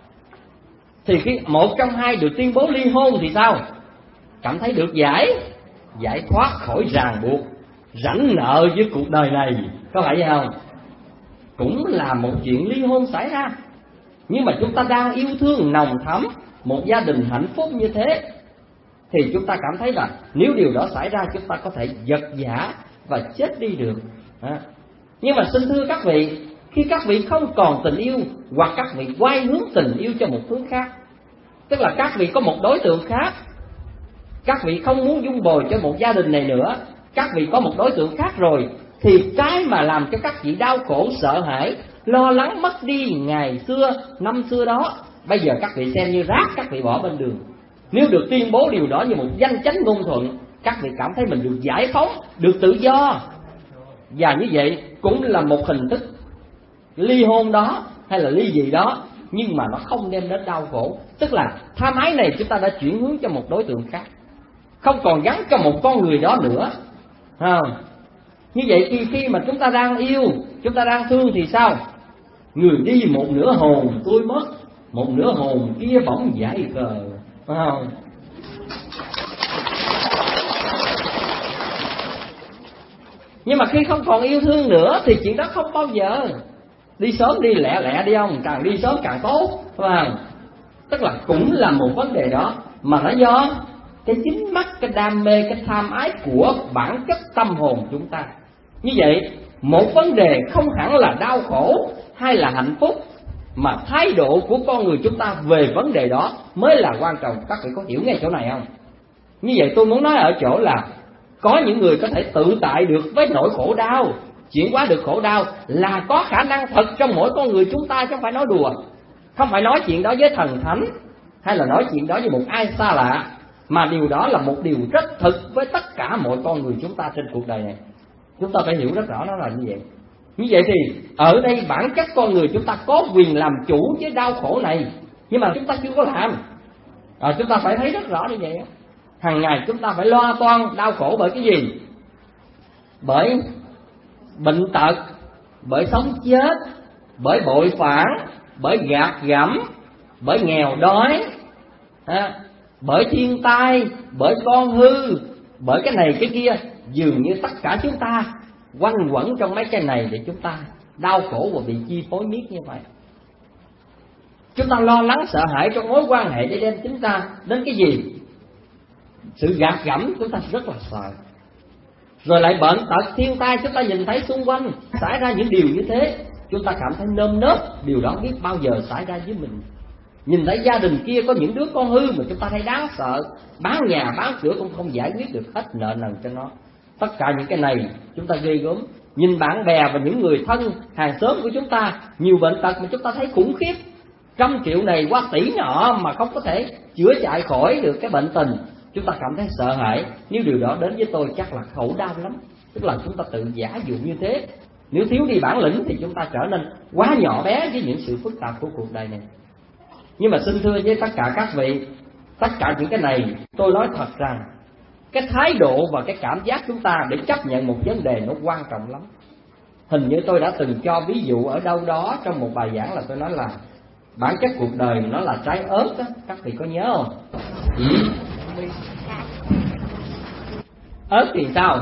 thì khi một trong hai được tuyên bố ly hôn thì sao? Cảm thấy được giải Giải thoát khỏi ràng buộc, rảnh nợ với cuộc đời này. Có phải vậy không? Cũng là một chuyện ly hôn xảy ra, nhưng mà chúng ta đang yêu thương nồng thắm một gia đình hạnh phúc như thế, thì chúng ta cảm thấy là nếu điều đó xảy ra, chúng ta có thể giật giả và chết đi được. à. Nhưng mà xin thưa các vị, khi các vị không còn tình yêu, hoặc các vị quay hướng tình yêu cho một hướng khác, tức là các vị có một đối tượng khác, các vị không muốn dung bồi cho một gia đình này nữa, các vị có một đối tượng khác rồi, thì cái mà làm cho các vị đau khổ, sợ hãi, lo lắng mất đi ngày xưa, năm xưa đó, bây giờ các vị xem như rác, các vị bỏ bên đường. Nếu được tuyên bố điều đó như một danh chánh ngôn thuận, các vị cảm thấy mình được giải phóng, được tự do. Và như vậy cũng là một hình thức ly hôn đó hay là ly dị đó, nhưng mà nó không đem đến đau khổ. Tức là tham ái này chúng ta đã chuyển hướng cho một đối tượng khác, không còn gắn cho một con người đó nữa. à. Như vậy thì khi mà chúng ta đang yêu, chúng ta đang thương thì sao? Người đi một nửa hồn tôi mất, một nửa hồn kia bỗng dại khờ. à. Nhưng mà khi không còn yêu thương nữa thì chuyện đó không bao giờ. Đi sớm đi lẹ lẹ đi ông, càng đi sớm càng tốt, phải không? Tức là cũng là một vấn đề đó, mà nó do cái chính mắt, cái đam mê, cái tham ái của bản chất tâm hồn chúng ta. Như vậy một vấn đề không hẳn là đau khổ hay là hạnh phúc, mà thái độ của con người chúng ta về vấn đề đó mới là quan trọng. Các vị có hiểu ngay chỗ này không? Như vậy tôi muốn nói ở chỗ là có những người có thể tự tại được với nỗi khổ đau, chuyển hóa được khổ đau là có khả năng thật trong mỗi con người chúng ta, chứ không phải nói đùa. Không phải nói chuyện đó với thần thánh, hay là nói chuyện đó với một ai xa lạ, mà điều đó là một điều rất thực với tất cả mọi con người chúng ta trên cuộc đời này. Chúng ta phải hiểu rất rõ nó là như vậy. Như vậy thì ở đây bản chất con người chúng ta có quyền làm chủ với đau khổ này, nhưng mà chúng ta chưa có làm. À, chúng ta phải thấy rất rõ như vậy. Hàng ngày chúng ta phải lo toan đau khổ bởi cái gì? Bởi bệnh tật, bởi sống chết, bởi bội phản, bởi gạt gẫm, bởi nghèo đói, à, bởi thiên tai, bởi con hư, bởi cái này cái kia. Dường như tất cả chúng ta quanh quẩn trong mấy cái này để chúng ta đau khổ và bị chi phối miết như vậy. Chúng ta lo lắng sợ hãi trong mối quan hệ để đem chúng ta đến cái gì? Sự gạt gẫm, chúng ta rất là sợ. Rồi lại bệnh tật, thiên tai, chúng ta nhìn thấy xung quanh xảy ra những điều như thế, chúng ta cảm thấy nơm nớp điều đó biết bao giờ xảy ra với mình. Nhìn thấy gia đình kia có những đứa con hư mà chúng ta thấy đáng sợ, bán nhà bán cửa cũng không giải quyết được hết nợ nần cho nó. Tất cả những cái này chúng ta ghê gớm. Nhìn bạn bè và những người thân hàng xóm của chúng ta nhiều bệnh tật mà chúng ta thấy khủng khiếp. Trăm triệu này qua tỷ nọ mà không có thể chữa chạy khỏi được cái bệnh tình, chúng ta cảm thấy sợ hãi. Nếu điều đó đến với tôi chắc là khổ đau lắm. Tức là chúng ta tự giả dụ như thế. Nếu thiếu đi bản lĩnh thì chúng ta trở nên quá nhỏ bé với những sự phức tạp của cuộc đời này. Nhưng mà xin thưa với tất cả các vị, tất cả những cái này tôi nói thật rằng cái thái độ và cái cảm giác chúng ta để chấp nhận một vấn đề nó quan trọng lắm. Hình như tôi đã từng cho ví dụ ở đâu đó trong một bài giảng là tôi nói là bản chất cuộc đời nó là trái ớt đó. Các vị có nhớ không? Ừ. Ớt thì sao?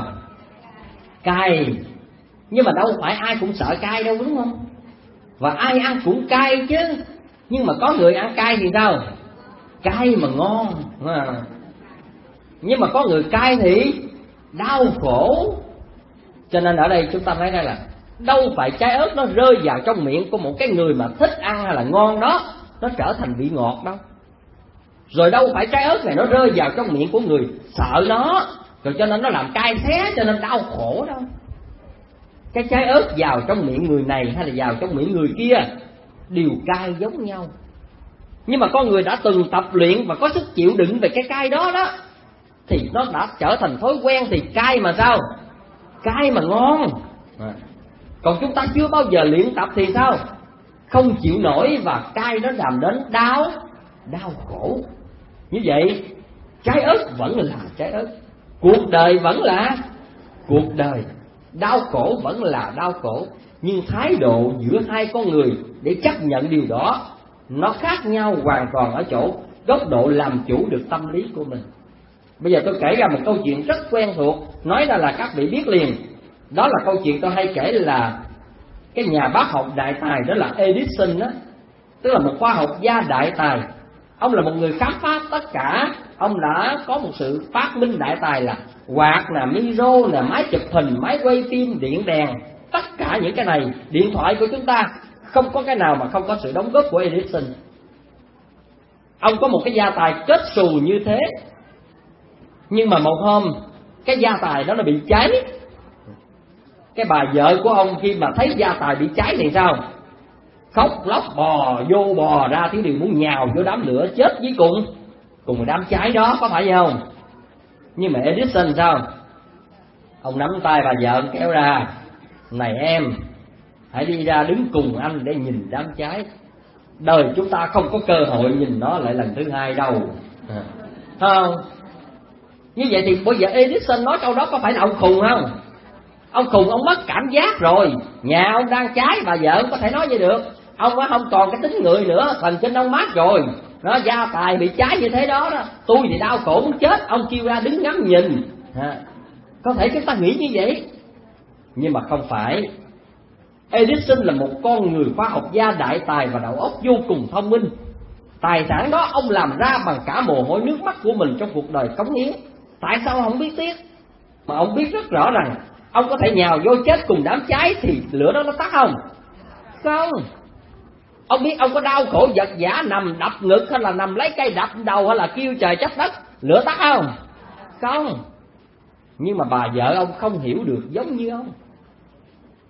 Cay. Nhưng mà đâu phải ai cũng sợ cay đâu, đúng không? Và ai ăn cũng cay chứ. Nhưng mà có người ăn cay thì sao? Cay mà ngon à. Nhưng mà có người cay thì đau khổ. Cho nên ở đây chúng ta thấy đây là đâu phải trái ớt nó rơi vào trong miệng của một cái người mà thích ăn hay là ngon đó nó trở thành vị ngọt đâu. Rồi đâu phải trái ớt này nó rơi vào trong miệng của người sợ nó, rồi cho nên nó làm cay xé cho nên đau khổ đâu. Cái trái ớt vào trong miệng người này hay là vào trong miệng người kia đều cay giống nhau. Nhưng mà con người đã từng tập luyện và có sức chịu đựng về cái cay đó đó thì nó đã trở thành thói quen, thì cay mà sao? Cay mà ngon à. Còn chúng ta chưa bao giờ luyện tập thì sao? Không chịu nổi và cay nó làm đến đau Đau khổ. Như vậy trái ớt vẫn là trái ớt, cuộc đời vẫn là cuộc đời, đau khổ vẫn là đau khổ. Nhưng thái độ giữa hai con người để chấp nhận điều đó nó khác nhau hoàn toàn ở chỗ góc độ làm chủ được tâm lý của mình. Bây giờ tôi kể ra một câu chuyện rất quen thuộc, nói ra là các vị biết liền. Đó là câu chuyện tôi hay kể là cái nhà bác học đại tài đó là Edison đó. Tức là một khoa học gia đại tài. Ông là một người khám phá tất cả. Ông đã có một sự phát minh đại tài là quạt nè, micro nè, máy chụp hình, máy quay phim, điện đèn. Tất cả những cái này, điện thoại của chúng ta không có cái nào mà không có sự đóng góp của Edison. Ông có một cái gia tài kết xù như thế. Nhưng mà một hôm cái gia tài đó nó bị cháy. Cái bà vợ của ông khi mà thấy gia tài bị cháy thì sao? Khóc lóc bò vô bò ra, thiếu điều muốn nhào vô đám lửa chết với cùng cùng đám cháy đó, có phải không? Nhưng mà Edison sao? Ông nắm tay bà vợ kéo ra, này em, hãy đi ra đứng cùng anh để nhìn đám cháy. Đời chúng ta không có cơ hội nhìn nó lại lần thứ hai đâu à. Không? Như vậy thì bây giờ Edison nói câu đó có phải là ông khùng không? Ông khùng, ông mất cảm giác rồi. Nhà ông đang cháy, bà vợ ông có thể nói vậy được. Ông không còn cái tính người nữa, thần kinh ông mát rồi. Nó gia tài bị cháy như thế đó, đó. Tôi thì đau khổ muốn chết, ông kêu ra đứng ngắm nhìn à. Có thể chúng ta nghĩ như vậy. Nhưng mà không phải. Edison là một con người khoa học gia đại tài và đầu óc vô cùng thông minh. Tài sản đó ông làm ra bằng cả mồ hôi nước mắt của mình trong cuộc đời cống hiến. Tại sao ông không biết tiếc? Mà ông biết rất rõ rằng ông có thể nhào vô chết cùng đám cháy thì lửa đó nó tắt không? Không. Ông biết ông có đau khổ vật vã nằm đập ngực hay là nằm lấy cây đập đầu hay là kêu trời trách đất, lửa tắt không? Không. Nhưng mà bà vợ ông không hiểu được giống như ông.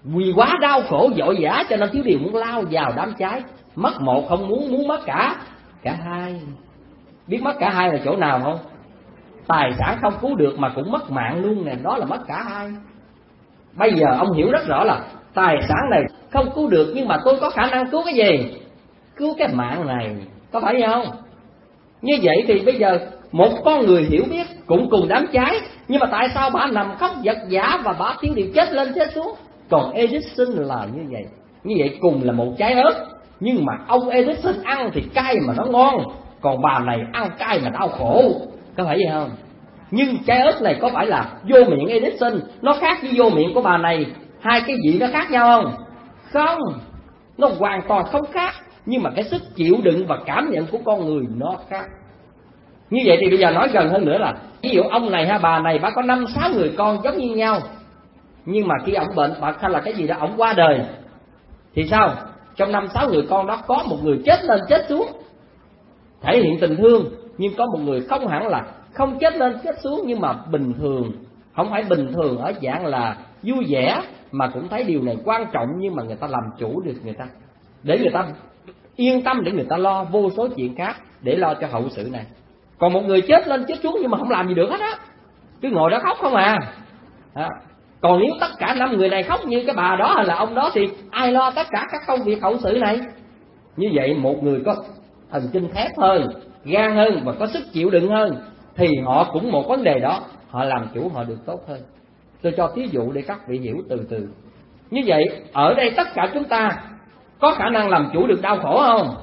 vì quá đau khổ vội vã cho nên thiếu điều muốn lao vào đám cháy. Mất một không muốn, muốn mất cả cả hai. Biết mất cả hai là chỗ nào không? Tài sản không cứu được mà cũng mất mạng luôn nè, đó là mất cả hai. Bây giờ ông hiểu rất rõ là tài sản này không cứu được, nhưng mà tôi có khả năng cứu cái gì? Cứu cái mạng này, có phải vậy không? Như vậy thì bây giờ một con người hiểu biết cũng cùng đám cháy, nhưng mà tại sao bà nằm khóc vật vã và bà thiếu điều chết lên chết xuống? Còn Edison là như vậy. Như vậy cùng là một trái ớt, nhưng mà ông Edison ăn thì cay mà nó ngon, còn bà này ăn cay mà đau khổ, có phải vậy không? Nhưng trái ớt này có phải là vô miệng Edison nó khác với vô miệng của bà này, hai cái vị nó khác nhau không? Không, nó hoàn toàn không khác. Nhưng mà cái sức chịu đựng và cảm nhận của con người nó khác. Như vậy thì bây giờ nói gần hơn nữa là, ví dụ ông này hay bà này, bà có năm sáu người con giống như nhau, nhưng mà khi ông bệnh hoặc hay là cái gì đó ông qua đời thì sao? Trong năm sáu người con đó có một người chết lên chết xuống, thể hiện tình thương, nhưng có một người không hẳn là không chết lên chết xuống, nhưng mà bình thường. Không phải bình thường ở dạng là vui vẻ, mà cũng thấy điều này quan trọng, nhưng mà người ta làm chủ được người ta, để người ta yên tâm, để người ta lo vô số chuyện khác để lo cho hậu sự này. Còn một người chết lên chết xuống nhưng mà không làm gì được hết á, cứ ngồi đó khóc không à. à. Còn nếu tất cả năm người này khóc như cái bà đó hay là ông đó thì ai lo tất cả các công việc hậu sự này? Như vậy một người có thần kinh thép hơn, gan hơn và có sức chịu đựng hơn thì họ cũng một vấn đề đó, họ làm chủ họ được tốt hơn. Tôi cho thí dụ để các vị hiểu từ từ. Như vậy ở đây tất cả chúng ta có khả năng làm chủ được đau khổ không?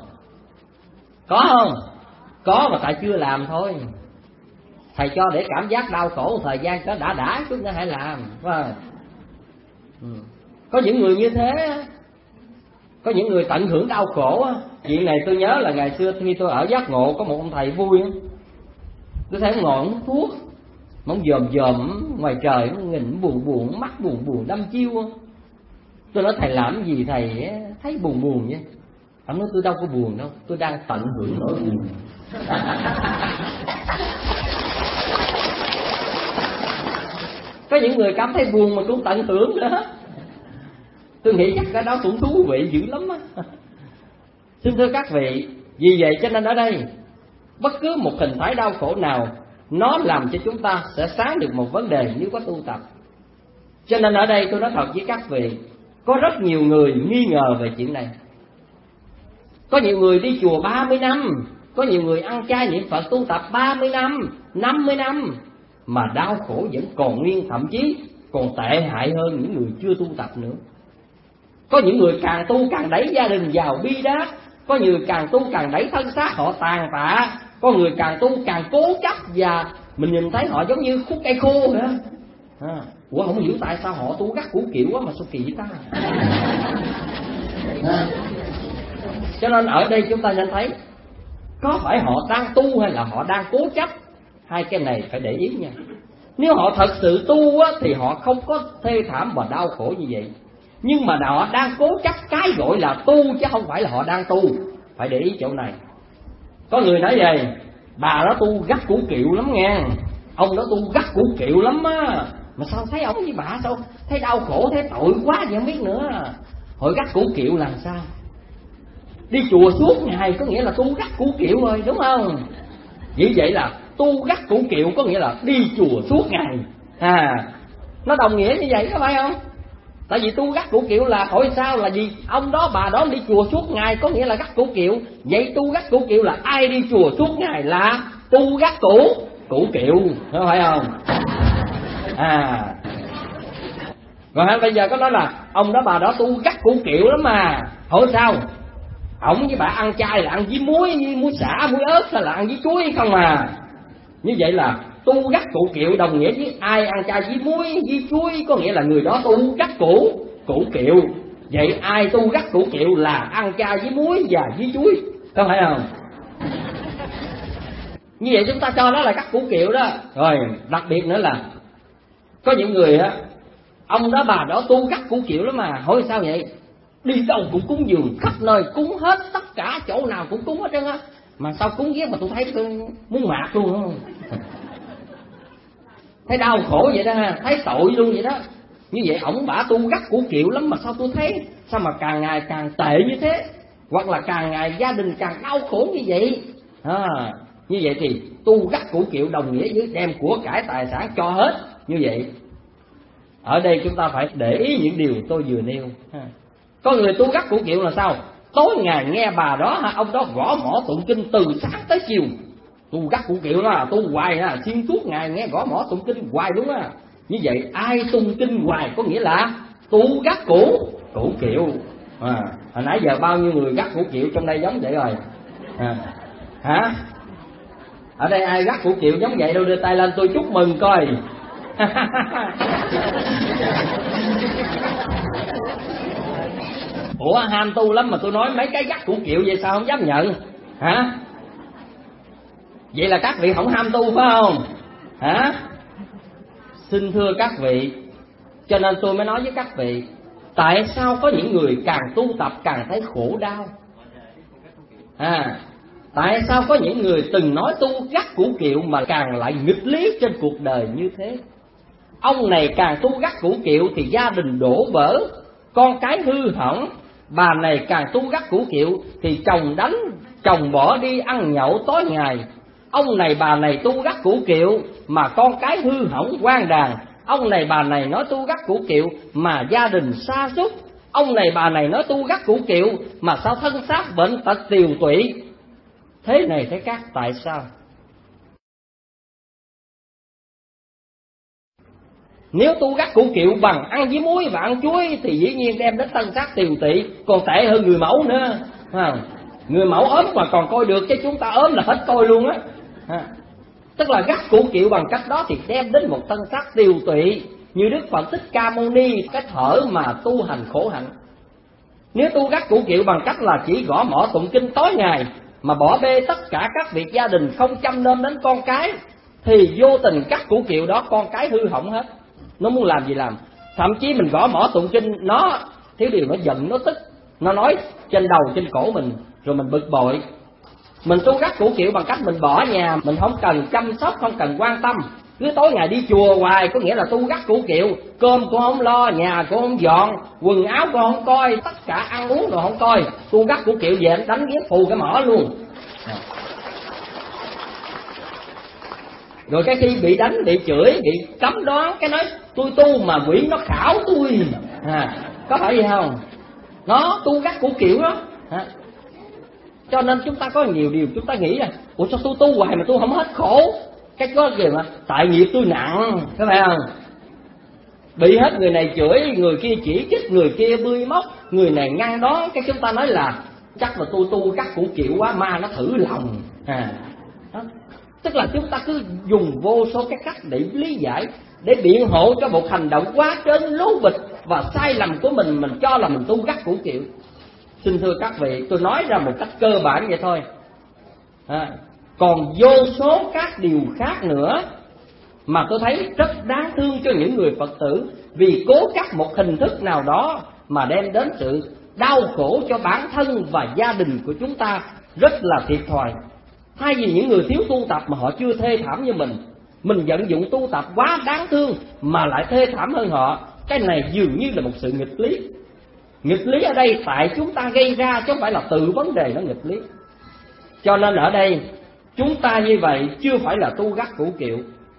Có không? Có, mà tại chưa làm thôi. Thầy cho để cảm giác đau khổ thời gian nó đã đã chúng ta hãy làm. Ừ. Có những người như thế, có những người tận hưởng đau khổ. Chuyện này tôi nhớ là ngày xưa khi tôi ở giác ngộ, có một ông thầy vui, tôi thấy ông ngồi ông hút thuốc, mà ông dòm dòm ngoài trời, ông nhìn buồn buồn, mắt buồn buồn đăm chiêu. Tôi nói thầy làm gì thầy thấy buồn buồn vậy? Ông nói tôi đâu có buồn đâu, tôi đang tận hưởng nỗi buồn. Có những người cảm thấy buồn mà cũng tận hưởng nữa. Tôi nghĩ chắc cái đó cũng thú vị dữ lắm á. Xin thưa các vị, vì vậy cho nên ở đây bất cứ một hình thái đau khổ nào nó làm cho chúng ta sẽ sáng được một vấn đề nếu có tu tập. Cho nên ở đây tôi nói thật với các vị, có rất nhiều người nghi ngờ về chuyện này. Có nhiều người đi chùa ba mươi năm, có nhiều người ăn chay niệm Phật tu tập ba mươi năm, năm mươi năm mà đau khổ vẫn còn nguyên, thậm chí còn tệ hại hơn những người chưa tu tập nữa. Có những người càng tu càng đẩy gia đình vào bi đát, có người càng tu càng đẩy thân xác họ tàn tạ, có người càng tu càng cố chấp và mình nhìn thấy họ giống như khúc cây khô nữa. À, ủa không hiểu tại sao họ tu gắt củ kiệu quá mà sao kỳ vậy ta? À, cho nên ở đây chúng ta nên thấy có phải họ đang tu hay là họ đang cố chấp? Hai cái này phải để ý nha. Nếu họ thật sự tu á, thì họ không có thê thảm và đau khổ như vậy. Nhưng mà họ đang cố chấp cái gọi là tu, chứ không phải là họ đang tu. Phải để ý chỗ này. Có người nói vậy, bà đó tu gắt củ kiệu lắm nghe, ông đó tu gắt củ kiệu lắm á, mà sao thấy ông với bà sao thấy đau khổ, thấy tội quá vậy không biết nữa. Hội gắt củ kiệu làm sao? Đi chùa suốt ngày có nghĩa là tu gắt củ kiệu rồi, đúng không? Vì vậy là tu gắt củ kiệu có nghĩa là đi chùa suốt ngày. À, nó đồng nghĩa như vậy có phải không? Tại vì tu gắt củ kiệu là hỏi sao là gì? Ông đó bà đó đi chùa suốt ngày có nghĩa là gắt củ kiệu. Vậy tu gắt củ kiệu là ai đi chùa suốt ngày là tu gắt củ củ kiệu, có phải không? À, rồi bây giờ có nói là ông đó bà đó tu gắt củ kiệu lắm mà, hỏi sao? Ổng với bà ăn chay là ăn với muối, với muối xả, muối ớt hay là ăn với chuối không à? Như vậy là tu gắt củ kiệu đồng nghĩa với ai ăn chay với muối, với chuối, có nghĩa là người đó tu gắt củ củ kiệu. Vậy ai tu gắt củ kiệu là ăn chay với muối và với chuối, có phải không? Như vậy chúng ta cho nó là gắt củ kiệu đó. Rồi đặc biệt nữa là có những người á, ông đó bà đó tu gắt củ kiệu lắm mà, hỏi sao vậy? Đi đâu cũng cúng dường, khắp nơi cúng hết, tất cả chỗ nào cũng cúng hết trơn á. Mà sao cúng ghét mà tôi thấy tôi muốn mạt luôn không? Thấy đau khổ vậy đó ha, thấy tội luôn vậy đó. Như vậy ổng bả tu gắt củ kiệu lắm mà sao tôi thấy sao mà càng ngày càng tệ như thế, hoặc là càng ngày gia đình càng đau khổ như vậy. À, như vậy thì tu gắt củ kiệu đồng nghĩa với đem của cải tài sản cho hết. Như vậy ở đây chúng ta phải để ý những điều tôi vừa nêu. Có người tu gắt củ kiệu là sao? Tối ngày nghe bà đó, ông đó gõ mõ tụng kinh từ sáng tới chiều. Tu gắt củ kiệu đó là tu hoài ha, xuyên suốt ngày nghe gõ mõ tụng kinh hoài đúng á. Như vậy ai tung kinh hoài có nghĩa là tu gắt củ củ kiệu. À, hồi nãy giờ bao nhiêu người gắt củ kiệu trong đây giống vậy rồi. À, hả? Ở đây ai gắt củ kiệu giống vậy đâu, đưa tay lên tôi chúc mừng coi. Ủa ham tu lắm mà tôi nói mấy cái gắt củ kiệu vậy sao không dám nhận hả? Vậy là các vị không ham tu phải không hả? Xin thưa các vị, cho nên tôi mới nói với các vị, tại sao có những người càng tu tập càng thấy khổ đau? À, tại sao có những người từng nói tu gắt củ kiệu mà càng lại nghịch lý trên cuộc đời như thế? Ông này càng tu gắt củ kiệu thì gia đình đổ vỡ, con cái hư hỏng. Bà này càng tu gắt củ kiệu thì chồng đánh, chồng bỏ đi ăn nhậu tối ngày. Ông này bà này tu gắt củ kiệu mà con cái hư hỏng hoang đàn. Ông này bà này nói tu gắt củ kiệu mà gia đình sa sút. Ông này bà này nói tu gắt củ kiệu mà sao thân xác bệnh tật tiều tụy. Thế này thế khác tại sao? Nếu tu gắt củ kiệu bằng ăn với muối và ăn chuối thì dĩ nhiên đem đến thân xác tiều tụy, còn tệ hơn người mẫu nữa. À, người mẫu ốm mà còn coi được, chứ chúng ta ốm là hết coi luôn á. À, tức là gắt củ kiệu bằng cách đó thì đem đến một thân xác tiều tụy, như Đức Phật Thích Ca Mâu Ni cái thở mà tu hành khổ hạnh. Nếu tu gắt củ kiệu bằng cách là chỉ gõ mõ tụng kinh tối ngày mà bỏ bê tất cả các việc gia đình, không chăm nom đến con cái, thì vô tình gắt củ kiệu đó con cái hư hỏng hết. Nó muốn làm gì làm. Thậm chí mình gõ mõ tụng kinh, nó thiếu điều nó giận, nó tức, nó nói trên đầu trên cổ mình, rồi mình bực bội. Mình tu gắt củ kiệu bằng cách mình bỏ nhà, mình không cần chăm sóc, không cần quan tâm, cứ tối ngày đi chùa hoài, có nghĩa là tu gắt củ kiệu. Cơm cũng không lo, nhà cũng không dọn, quần áo cũng không coi, tất cả ăn uống rồi không coi. Tu gắt củ kiệu về anh đánh ghép phù cái mỏ luôn. Rồi cái khi bị đánh, bị chửi, bị cấm đoán, cái nói tôi tu mà quỷ nó khảo tôi. À, có phải gì không? Nó tu gắt củ kiệu đó. À, cho nên chúng ta có nhiều điều chúng ta nghĩ là ủa sao tôi tu hoài mà tôi không hết khổ? Cái có gì mà tại nghiệp tôi nặng, có phải không? Bị hết người này chửi, người kia chỉ trích, người kia bươi móc, người này ngăn đón, cái chúng ta nói là chắc là tôi tu gắt củ kiệu quá, ma nó thử lòng. À, đó. Tức là chúng ta cứ dùng vô số cái cách để lý giải, để biện hộ cho một hành động quá trớn lố bịch và sai lầm của mình, mình cho là mình tu gắt củ kiệu. Xin thưa các vị, tôi nói ra một cách cơ bản vậy thôi. À, còn vô số các điều khác nữa mà tôi thấy rất đáng thương cho những người Phật tử, vì cố chấp một hình thức nào đó mà đem đến sự đau khổ cho bản thân và gia đình của chúng ta, rất là thiệt thòi. Thay vì những người thiếu tu tập mà họ chưa thê thảm như mình, mình vận dụng tu tập quá đáng thương mà lại thê thảm hơn họ, cái này dường như là một sự nghịch lý. Nghịch lý ở đây tại chúng ta gây ra, chứ không phải là tự vấn đề nó nghịch lý. Cho nên ở đây chúng ta như vậy chưa phải là tu gắt củ kiệu.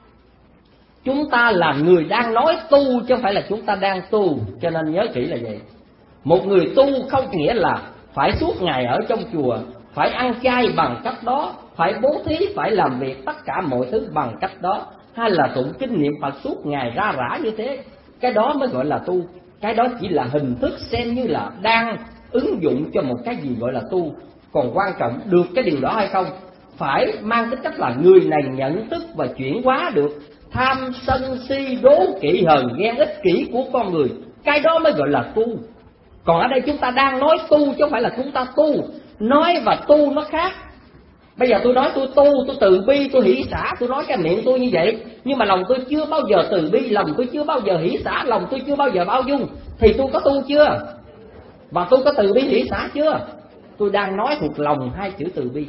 Chúng ta là người đang nói tu chứ không phải là chúng ta đang tu. Cho nên nhớ kỹ là vậy. Một người tu không nghĩa là phải suốt ngày ở trong chùa, phải ăn chay bằng cách đó, phải bố thí, phải làm việc tất cả mọi thứ bằng cách đó, hay là tụng kinh niệm Phật suốt ngày ra rã như thế. Cái đó mới gọi là tu. Cái đó chỉ là hình thức, xem như là đang ứng dụng cho một cái gì gọi là tu. Còn quan trọng được cái điều đó hay không, phải mang tính cách là người này nhận thức và chuyển hóa được tham sân si đố kỵ hờn ghen ích kỷ của con người. Cái đó mới gọi là tu. Còn ở đây chúng ta đang nói tu chứ không phải là chúng ta tu. Nói và tu nó khác. Bây giờ tôi nói tôi tu, tôi từ bi, tôi hỷ xả, tôi nói cái miệng tôi như vậy, nhưng mà lòng tôi chưa bao giờ từ bi, lòng tôi chưa bao giờ hỷ xả, lòng tôi chưa bao giờ bao dung, thì tôi có tu chưa? Và tôi có từ bi hỷ xả chưa? Tôi đang nói thuộc lòng hai chữ từ bi.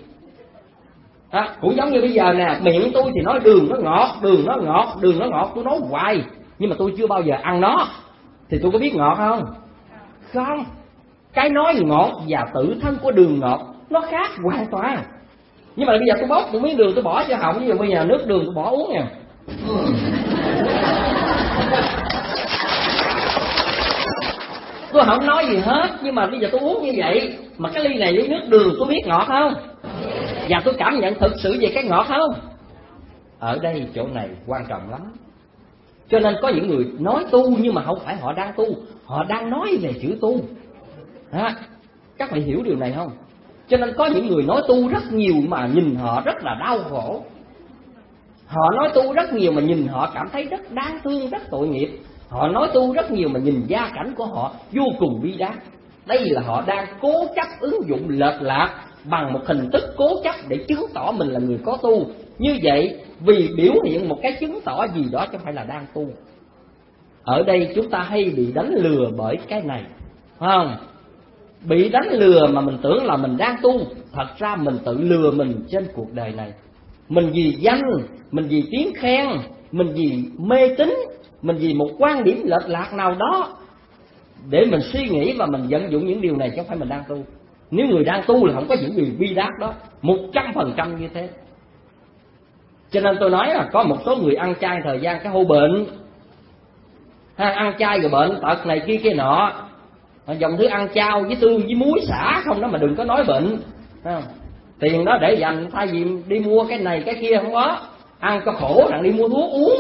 À, cũng giống như bây giờ nè, miệng tôi thì nói đường nó ngọt, đường nó ngọt, đường nó ngọt, tôi nói hoài, nhưng mà tôi chưa bao giờ ăn nó. thì tôi có biết ngọt không? Không. Cái nói ngọt và tự thân của đường ngọt nó khác hoàn toàn. Nhưng mà bây giờ tôi bóc một miếng đường tôi bỏ cho họng, ví dụ bây giờ nước đường tôi bỏ uống nè. Tôi không nói gì hết, nhưng mà bây giờ tôi uống như vậy, mà cái ly này với nước đường tôi biết ngọt không? Và tôi cảm nhận thực sự về cái ngọt không? Ở đây chỗ này quan trọng lắm. Cho nên có những người nói tu nhưng mà không phải họ đang tu, họ đang nói về chữ tu. À, các bạn hiểu điều này không? Cho nên có những người nói tu rất nhiều mà nhìn họ rất là đau khổ. Họ nói tu rất nhiều mà nhìn họ cảm thấy rất đáng thương, rất tội nghiệp. Họ nói tu rất nhiều mà nhìn gia cảnh của họ vô cùng bi đát. Đây là họ đang cố chấp ứng dụng lệch lạc bằng một hình thức cố chấp để chứng tỏ mình là người có tu. Như vậy vì biểu hiện một cái chứng tỏ gì đó chứ không phải là đang tu. Ở đây chúng ta hay bị đánh lừa bởi cái này, phải không? Bị đánh lừa mà mình tưởng là mình đang tu, thật ra mình tự lừa mình trên cuộc đời này. Mình vì danh, mình vì tiếng khen, mình vì mê tín, mình vì một quan điểm lệch lạc nào đó để mình suy nghĩ và mình vận dụng những điều này chứ không phải mình đang tu. Nếu người đang tu là không có những điều bi đát đó, một trăm phần trăm như thế. Cho nên tôi nói là có một số người ăn chay thời gian cái hô bệnh, ha, ăn chay rồi bệnh tật này kia kia nọ, dòng thứ ăn chao với tương với muối xả không đó mà đừng có nói bệnh. Ha. Tiền đó để dành, thay vì đi mua cái này cái kia không có, ăn có khổ rằng đi mua thuốc uống.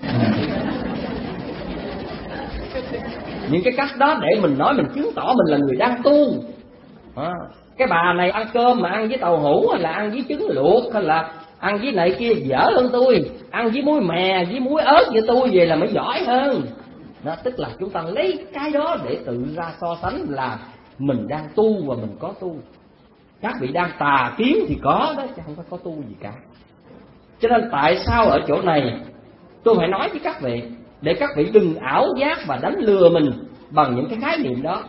Những cái cách đó để mình nói mình chứng tỏ mình là người đang tu. À, cái bà này ăn cơm mà ăn với tàu hũ hay là ăn với trứng luộc hay là ăn với này kia dở hơn tôi, ăn với muối mè với muối ớt như tôi về là mới giỏi hơn. Đó, tức là chúng ta lấy cái đó để tự ra so sánh là mình đang tu và mình có tu. Các vị đang tà kiến thì có đó, chứ không có có tu gì cả. Cho nên tại sao ở chỗ này tôi phải nói với các vị, để các vị đừng ảo giác và đánh lừa mình bằng những cái khái niệm đó.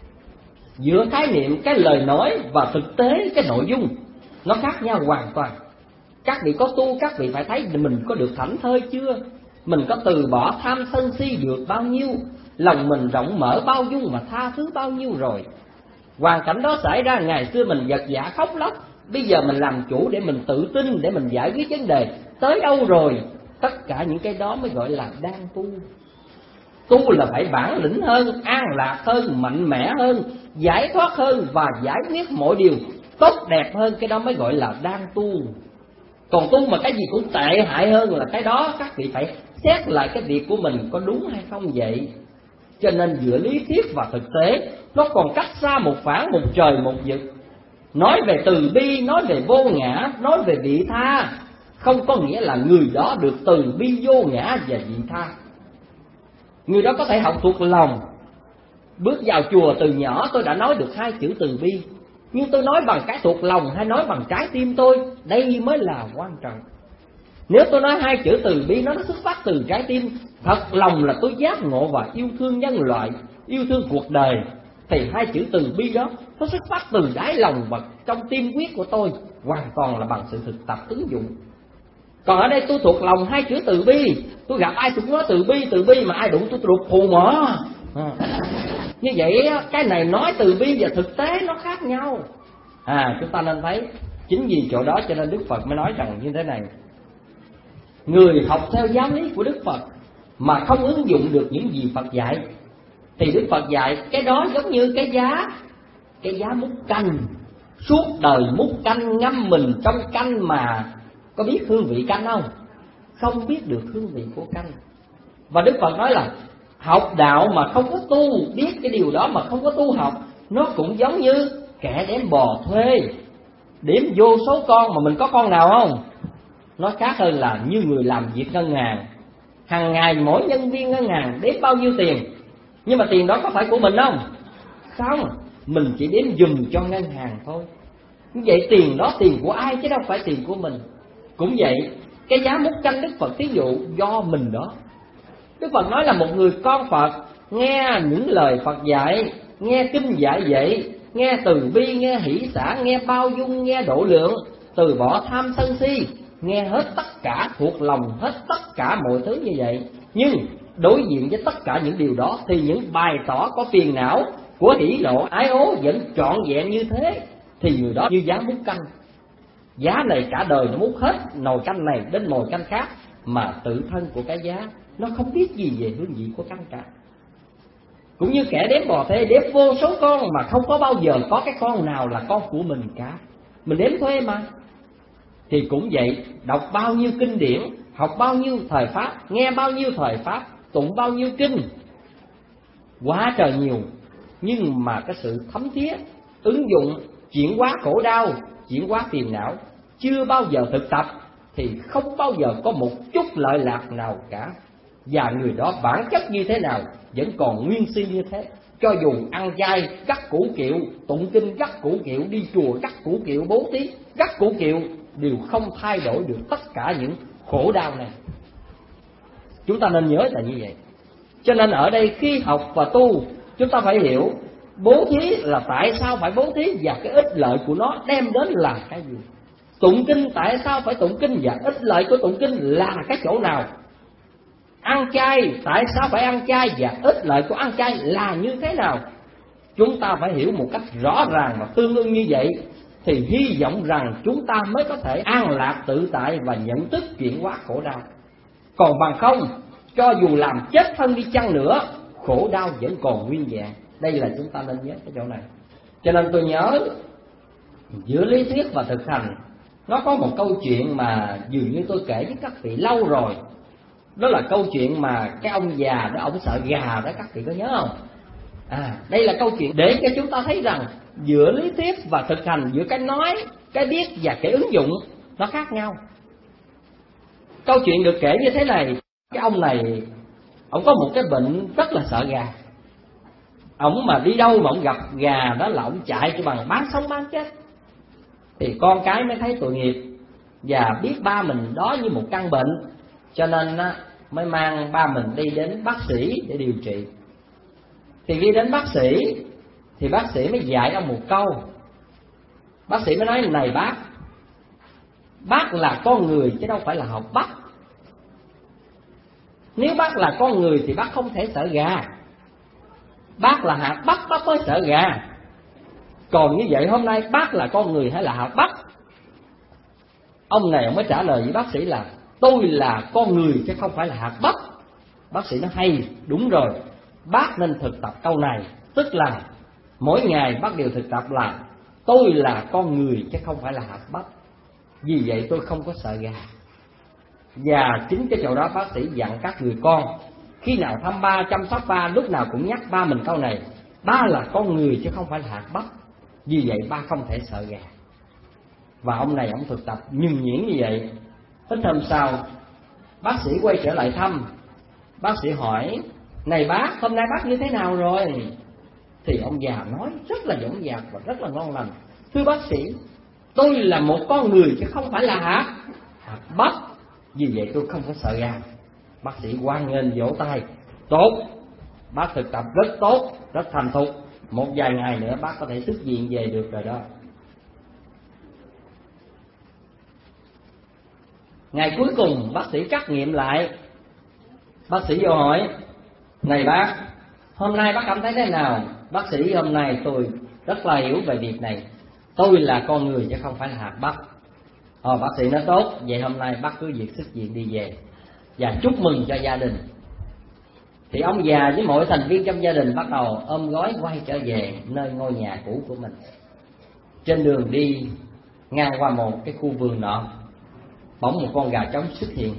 Giữa khái niệm, cái lời nói và thực tế, cái nội dung nó khác nhau hoàn toàn. Các vị có tu, các vị phải thấy mình có được thảnh thơi chưa, mình có từ bỏ tham sân si được bao nhiêu, lòng mình rộng mở bao dung mà tha thứ bao nhiêu rồi. Hoàn cảnh đó xảy ra, ngày xưa mình vật vã khóc lóc, bây giờ mình làm chủ để mình tự tin, để mình giải quyết vấn đề. Tới đâu rồi? Tất cả những cái đó mới gọi là đang tu. Tu là phải bản lĩnh hơn, an lạc hơn, mạnh mẽ hơn, giải thoát hơn và giải quyết mọi điều tốt đẹp hơn. Cái đó mới gọi là đang tu. Còn tu mà cái gì cũng tệ hại hơn là cái đó các vị phải xét lại cái việc của mình có đúng hay không vậy. Cho nên giữa lý thuyết và thực tế nó còn cách xa một phản một trời một vực. Nói về từ bi, nói về vô ngã, nói về vị tha, không có nghĩa là người đó được từ bi vô ngã và vị tha. Người đó có thể học thuộc lòng. Bước vào chùa từ nhỏ tôi đã nói được hai chữ từ bi, nhưng tôi nói bằng cái thuộc lòng hay nói bằng trái tim tôi, đây mới là quan trọng. Nếu tôi nói hai chữ từ bi nó xuất phát từ trái tim, thật lòng là tôi giác ngộ và yêu thương nhân loại, yêu thương cuộc đời, thì hai chữ từ bi đó nó xuất phát từ đáy lòng và trong tim huyết của tôi, hoàn toàn là bằng sự thực tập ứng dụng. Còn ở đây tôi thuộc lòng hai chữ từ bi, tôi gặp ai tôi cũng nói từ bi, từ bi, mà ai đụng tôi tôi đục phù mỏ. À. Như vậy cái này nói từ bi và thực tế nó khác nhau. À, chúng ta nên thấy chính vì chỗ đó cho nên Đức Phật mới nói rằng như thế này: người học theo giáo lý của Đức Phật mà không ứng dụng được những gì Phật dạy, thì Đức Phật dạy cái đó giống như cái giá, cái giá múc canh. Suốt đời múc canh, ngâm mình trong canh mà có biết hương vị canh không? Không biết được hương vị của canh. Và Đức Phật nói là học đạo mà không có tu, biết cái điều đó mà không có tu học, nó cũng giống như kẻ đếm bò thuê, đếm vô số con mà mình có con nào không? Nó khác hơn là như người làm việc ngân hàng, hàng ngày mỗi nhân viên ngân hàng đếm bao nhiêu tiền, nhưng mà tiền đó có phải của mình không? Không, mình chỉ đếm dùm cho ngân hàng thôi. Như vậy tiền đó tiền của ai chứ đâu phải tiền của mình. Cũng vậy, cái giá múc canh Đức Phật thí dụ do mình đó. Đức Phật nói là một người con Phật nghe những lời Phật dạy, nghe kinh dạy vậy, nghe từ bi, nghe hỷ xả, nghe bao dung, nghe độ lượng, từ bỏ tham sân si, nghe hết tất cả, thuộc lòng hết tất cả mọi thứ như vậy. Nhưng đối diện với tất cả những điều đó, thì những bày tỏ có phiền não, của hỉ nộ ái ố vẫn trọn vẹn như thế, thì người đó như giá múc canh. Giá này cả đời nó múc hết nồi canh này đến nồi canh khác, mà tự thân của cái giá nó không biết gì về hương vị của canh cả. Cũng như kẻ đếm bò thuê, đếm vô số con mà không có bao giờ có cái con nào là con của mình cả. Mình đếm thuê mà. Thì cũng vậy, đọc bao nhiêu kinh điển, học bao nhiêu thời pháp, nghe bao nhiêu thời pháp, tụng bao nhiêu kinh, quá trời nhiều, nhưng mà cái sự thấm thía, ứng dụng, chuyển hóa khổ đau, chuyển hóa phiền não chưa bao giờ thực tập, thì không bao giờ có một chút lợi lạc nào cả. Và người đó bản chất như thế nào vẫn còn nguyên si như thế. Cho dù ăn chay gắt củ kiệu, tụng kinh gắt củ kiệu, đi chùa gắt củ kiệu, bố thí gắt củ kiệu, đều không thay đổi được tất cả những khổ đau này. Chúng ta nên nhớ là như vậy. Cho nên ở đây khi học và tu, chúng ta phải hiểu bố thí là tại sao phải bố thí và cái ích lợi của nó đem đến là cái gì. Tụng kinh tại sao phải tụng kinh và ích lợi của tụng kinh là cái chỗ nào. Ăn chay tại sao phải ăn chay và ích lợi của ăn chay là như thế nào. Chúng ta phải hiểu một cách rõ ràng và tương ưng như vậy, thì hy vọng rằng chúng ta mới có thể an lạc tự tại và nhận thức chuyển hóa khổ đau. Còn bằng không, cho dù làm chết thân đi chăng nữa, khổ đau vẫn còn nguyên vẹn. Đây là chúng ta nên nhớ cái chỗ này. Cho nên tôi nhớ giữa lý thuyết và thực hành, nó có một câu chuyện mà dường như tôi kể với các vị lâu rồi. Đó là câu chuyện mà cái ông già đó, ông sợ gà đó, các vị có nhớ không? À, đây là câu chuyện để cho chúng ta thấy rằng giữa lý thuyết và thực hành, giữa cái nói, cái biết và cái ứng dụng nó khác nhau. Câu chuyện được kể như thế này. Cái ông này, ông có một cái bệnh rất là sợ gà. Ông mà đi đâu mà ông gặp gà đó là ông chạy cho bằng bán sống bán chết. Thì con cái mới thấy tội nghiệp và biết ba mình đó như một căn bệnh, cho nên mới mang ba mình đi đến bác sĩ để điều trị. Thì đi đến bác sĩ thì bác sĩ mới dạy ông một câu. Bác sĩ mới nói: này bác, bác là con người chứ đâu phải là học bác. Nếu bác là con người thì bác không thể sợ gà. Bác là hạt bắp, bác mới sợ gà. Còn như vậy hôm nay bác là con người hay là hạt bắp? Ông này ông mới trả lời với bác sĩ là: tôi là con người chứ không phải là hạt bắp. Bác sĩ nói: hay, đúng rồi, bác nên thực tập câu này. Tức là mỗi ngày bác đều thực tập là tôi là con người chứ không phải là hạt bắp. Vì vậy tôi không có sợ gà. Và chính cái chỗ đó bác sĩ dặn các người con, khi nào thăm ba, chăm sóc ba, lúc nào cũng nhắc ba mình câu này: ba là con người chứ không phải là hạt bắp. Vì vậy ba không thể sợ gà. Và ông này ông thực tập nhuần nhuyễn như vậy. Đến hôm sau, bác sĩ quay trở lại thăm. Bác sĩ hỏi: này bác, hôm nay bác như thế nào rồi? Thì ông già nói rất là dõng dạc và rất là ngon lành: thưa bác sĩ, tôi là một con người chứ không phải là hạt hạt bắp. Vì vậy tôi không có sợ gà. Bác sĩ hoan nghênh vỗ tay: tốt, bác thực tập rất tốt, rất thành thục. Một vài ngày nữa bác có thể xuất viện về được rồi đó. Ngày cuối cùng bác sĩ trắc nghiệm lại. Bác sĩ vô hỏi: này bác, hôm nay bác cảm thấy thế nào? Bác sĩ: hôm nay tôi rất là hiểu về việc này. Tôi là con người chứ không phải là hạt bắp. Ờ, bác sĩ nói: tốt, vậy hôm nay bác cứ việc xuất viện đi về và chúc mừng cho gia đình. Thì ông già với mọi thành viên trong gia đình bắt đầu ôm gói quay trở về nơi ngôi nhà cũ của mình. Trên đường đi ngang qua một cái khu vườn nọ, bỗng một con gà trống xuất hiện.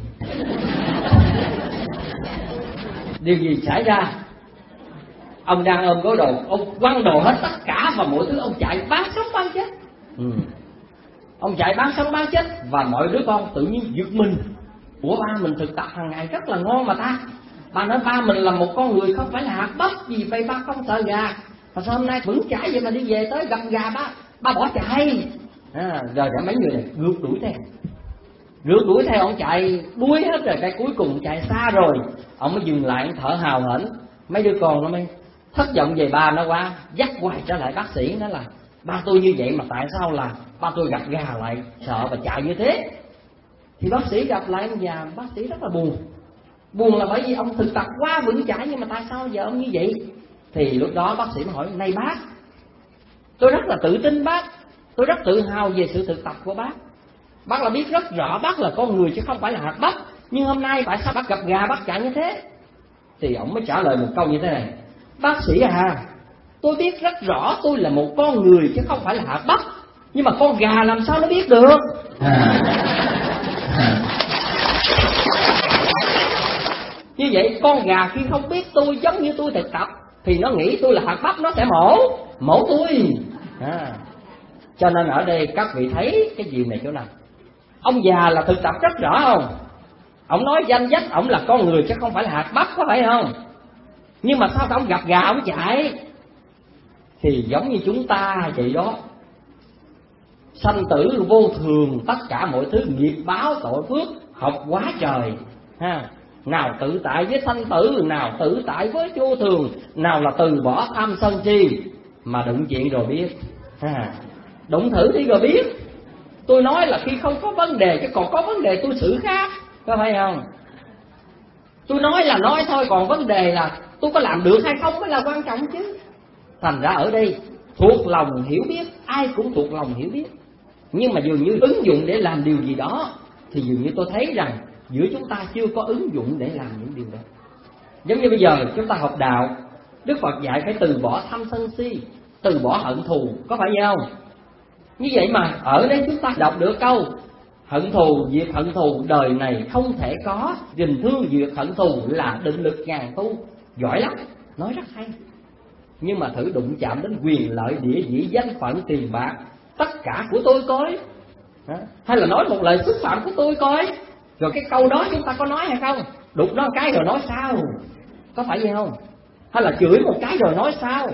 Điều gì xảy ra? Ông đang ôm gói đồ, ông quăng đồ hết tất cả và mọi thứ, ông chạy bán sống bán chết. ừ. Ông chạy bán sống bán chết và mọi đứa con tự nhiên giật mình. Ủa, ba mình thực tập hàng ngày rất là ngon mà ta. Ba nói ba mình là một con người không phải là hạt bắp, vì vậy ba không sợ gà. Mà sao hôm nay vững chãi vậy mà đi về tới gặp gà ba ba bỏ chạy. À, rồi cả mấy người này rượt đuổi theo, rượt đuổi theo ông chạy đuối hết rồi, cái cuối cùng chạy xa rồi, ông mới dừng lại thở hào hển. Mấy đứa con nó mới thất vọng về ba nó quá, dắt quay trở lại bác sĩ. Nó là: ba tôi như vậy mà tại sao là ba tôi gặp gà lại sợ và chạy như thế? Thì bác sĩ gặp lại ông già, bác sĩ rất là buồn. Buồn là bởi vì ông thực tập quá vững chãi, nhưng mà tại sao giờ ông như vậy? Thì lúc đó bác sĩ mới hỏi: này bác, tôi rất là tự tin bác, tôi rất tự hào về sự thực tập của bác. Bác là biết rất rõ bác là con người chứ không phải là hạt bắp, nhưng hôm nay tại sao bác gặp gà bác chạy như thế? Thì ông mới trả lời một câu như thế này: bác sĩ à, tôi biết rất rõ tôi là một con người chứ không phải là hạt bắp, nhưng mà con gà làm sao nó biết được? Như vậy con gà khi không biết tôi giống như tôi thực tập thì nó nghĩ tôi là hạt bắp, nó sẽ mổ mổ tôi. À, cho nên ở đây các vị thấy cái gì này chỗ nào? Ông già là thực tập rất rõ không? Ông nói danh sách ông là con người chứ không phải là hạt bắp, có phải không? Nhưng mà sao ông gặp gà ông chạy? Thì giống như chúng ta vậy đó. Sanh tử vô thường, tất cả mọi thứ nghiệp báo tội phước học quá trời ha. Nào tự tại với sanh tử, nào tự tại với vô thường, nào là từ bỏ tham sân si. Mà đụng chuyện rồi biết ha. Đụng thử đi rồi biết. Tôi nói là khi không có vấn đề, chứ còn có vấn đề tôi xử khác, có phải không? Tôi nói là nói thôi, còn vấn đề là tôi có làm được hay không mới là quan trọng chứ. Thành ra ở đây thuộc lòng hiểu biết, ai cũng thuộc lòng hiểu biết, nhưng mà dường như ứng dụng để làm điều gì đó thì dường như tôi thấy rằng giữa chúng ta chưa có ứng dụng để làm những điều đó. Giống như bây giờ chúng ta học đạo, Đức Phật dạy phải từ bỏ tham sân si, từ bỏ hận thù, có phải vậy không? Như vậy mà ở đây chúng ta đọc được câu hận thù diệt hận thù đời này không thể có, tình thương diệt hận thù là định lực ngàn tu. Giỏi lắm, nói rất hay. Nhưng mà thử đụng chạm đến quyền lợi, địa vị, danh phận, tiền bạc, tất cả của tôi coi, hay là nói một lời xúc phạm của tôi coi, rồi cái câu đó chúng ta có nói hay không? Đụng nó một cái rồi nói sao, có phải vậy không? Hay là chửi một cái rồi nói sao?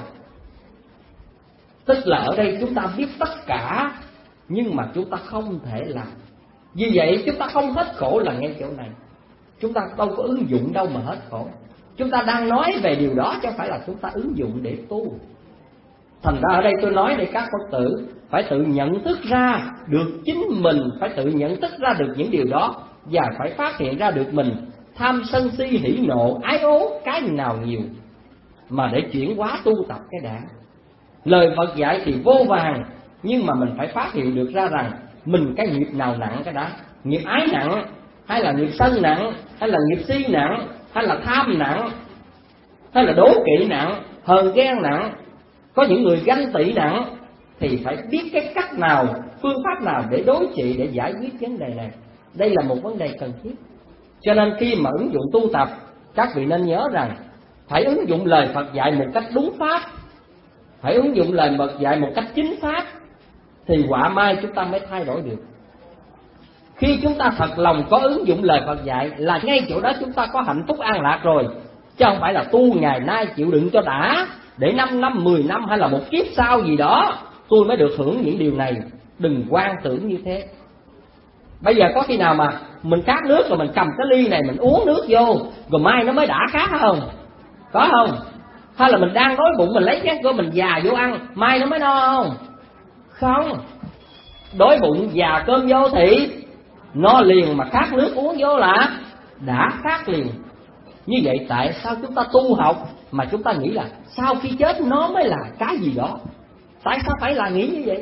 Tức là ở đây chúng ta biết tất cả, nhưng mà chúng ta không thể làm. Vì vậy chúng ta không hết khổ là ngay chỗ này. Chúng ta đâu có ứng dụng đâu mà hết khổ. Chúng ta đang nói về điều đó chứ không phải là chúng ta ứng dụng để tu. Thành ra ở đây tôi nói để các Phật tử phải tự nhận thức ra được chính mình, phải tự nhận thức ra được những điều đó, và phải phát hiện ra được mình tham sân si hỉ nộ ái ố cái nào nhiều, mà để chuyển hóa tu tập cái đã. Lời Phật dạy thì vô vàn, nhưng mà mình phải phát hiện được ra rằng mình cái nghiệp nào nặng cái đã. Nghiệp ái nặng, hay là nghiệp sân nặng, hay là nghiệp si nặng, hay là tham nặng, hay là đố kỵ nặng, hờn ghen nặng, có những người ganh tị nặng. Thì phải biết cái cách nào, phương pháp nào để đối trị, để giải quyết vấn đề này. Đây là một vấn đề cần thiết. Cho nên khi mà ứng dụng tu tập, các vị nên nhớ rằng phải ứng dụng lời Phật dạy một cách đúng pháp, phải ứng dụng lời Phật dạy một cách chính pháp, thì quả mai chúng ta mới thay đổi được. Khi chúng ta thật lòng có ứng dụng lời Phật dạy là ngay chỗ đó chúng ta có hạnh phúc an lạc rồi, chứ không phải là tu ngày nay chịu đựng cho đã, để năm năm, mười năm hay là một kiếp sau gì đó tôi mới được hưởng những điều này. Đừng quan tưởng như thế. Bây giờ có khi nào mà mình khát nước rồi mình cầm cái ly này mình uống nước vô, rồi mai nó mới đã khát không? Có không? Hay là mình đang đói bụng mình lấy chén của mình già vô ăn, mai nó mới no không? Không. Đói bụng già cơm vô thì no liền, mà khát nước uống vô là đã khát liền. Như vậy tại sao chúng ta tu học mà chúng ta nghĩ là sau khi chết nó mới là cái gì đó? Tại sao phải là nghĩ như vậy?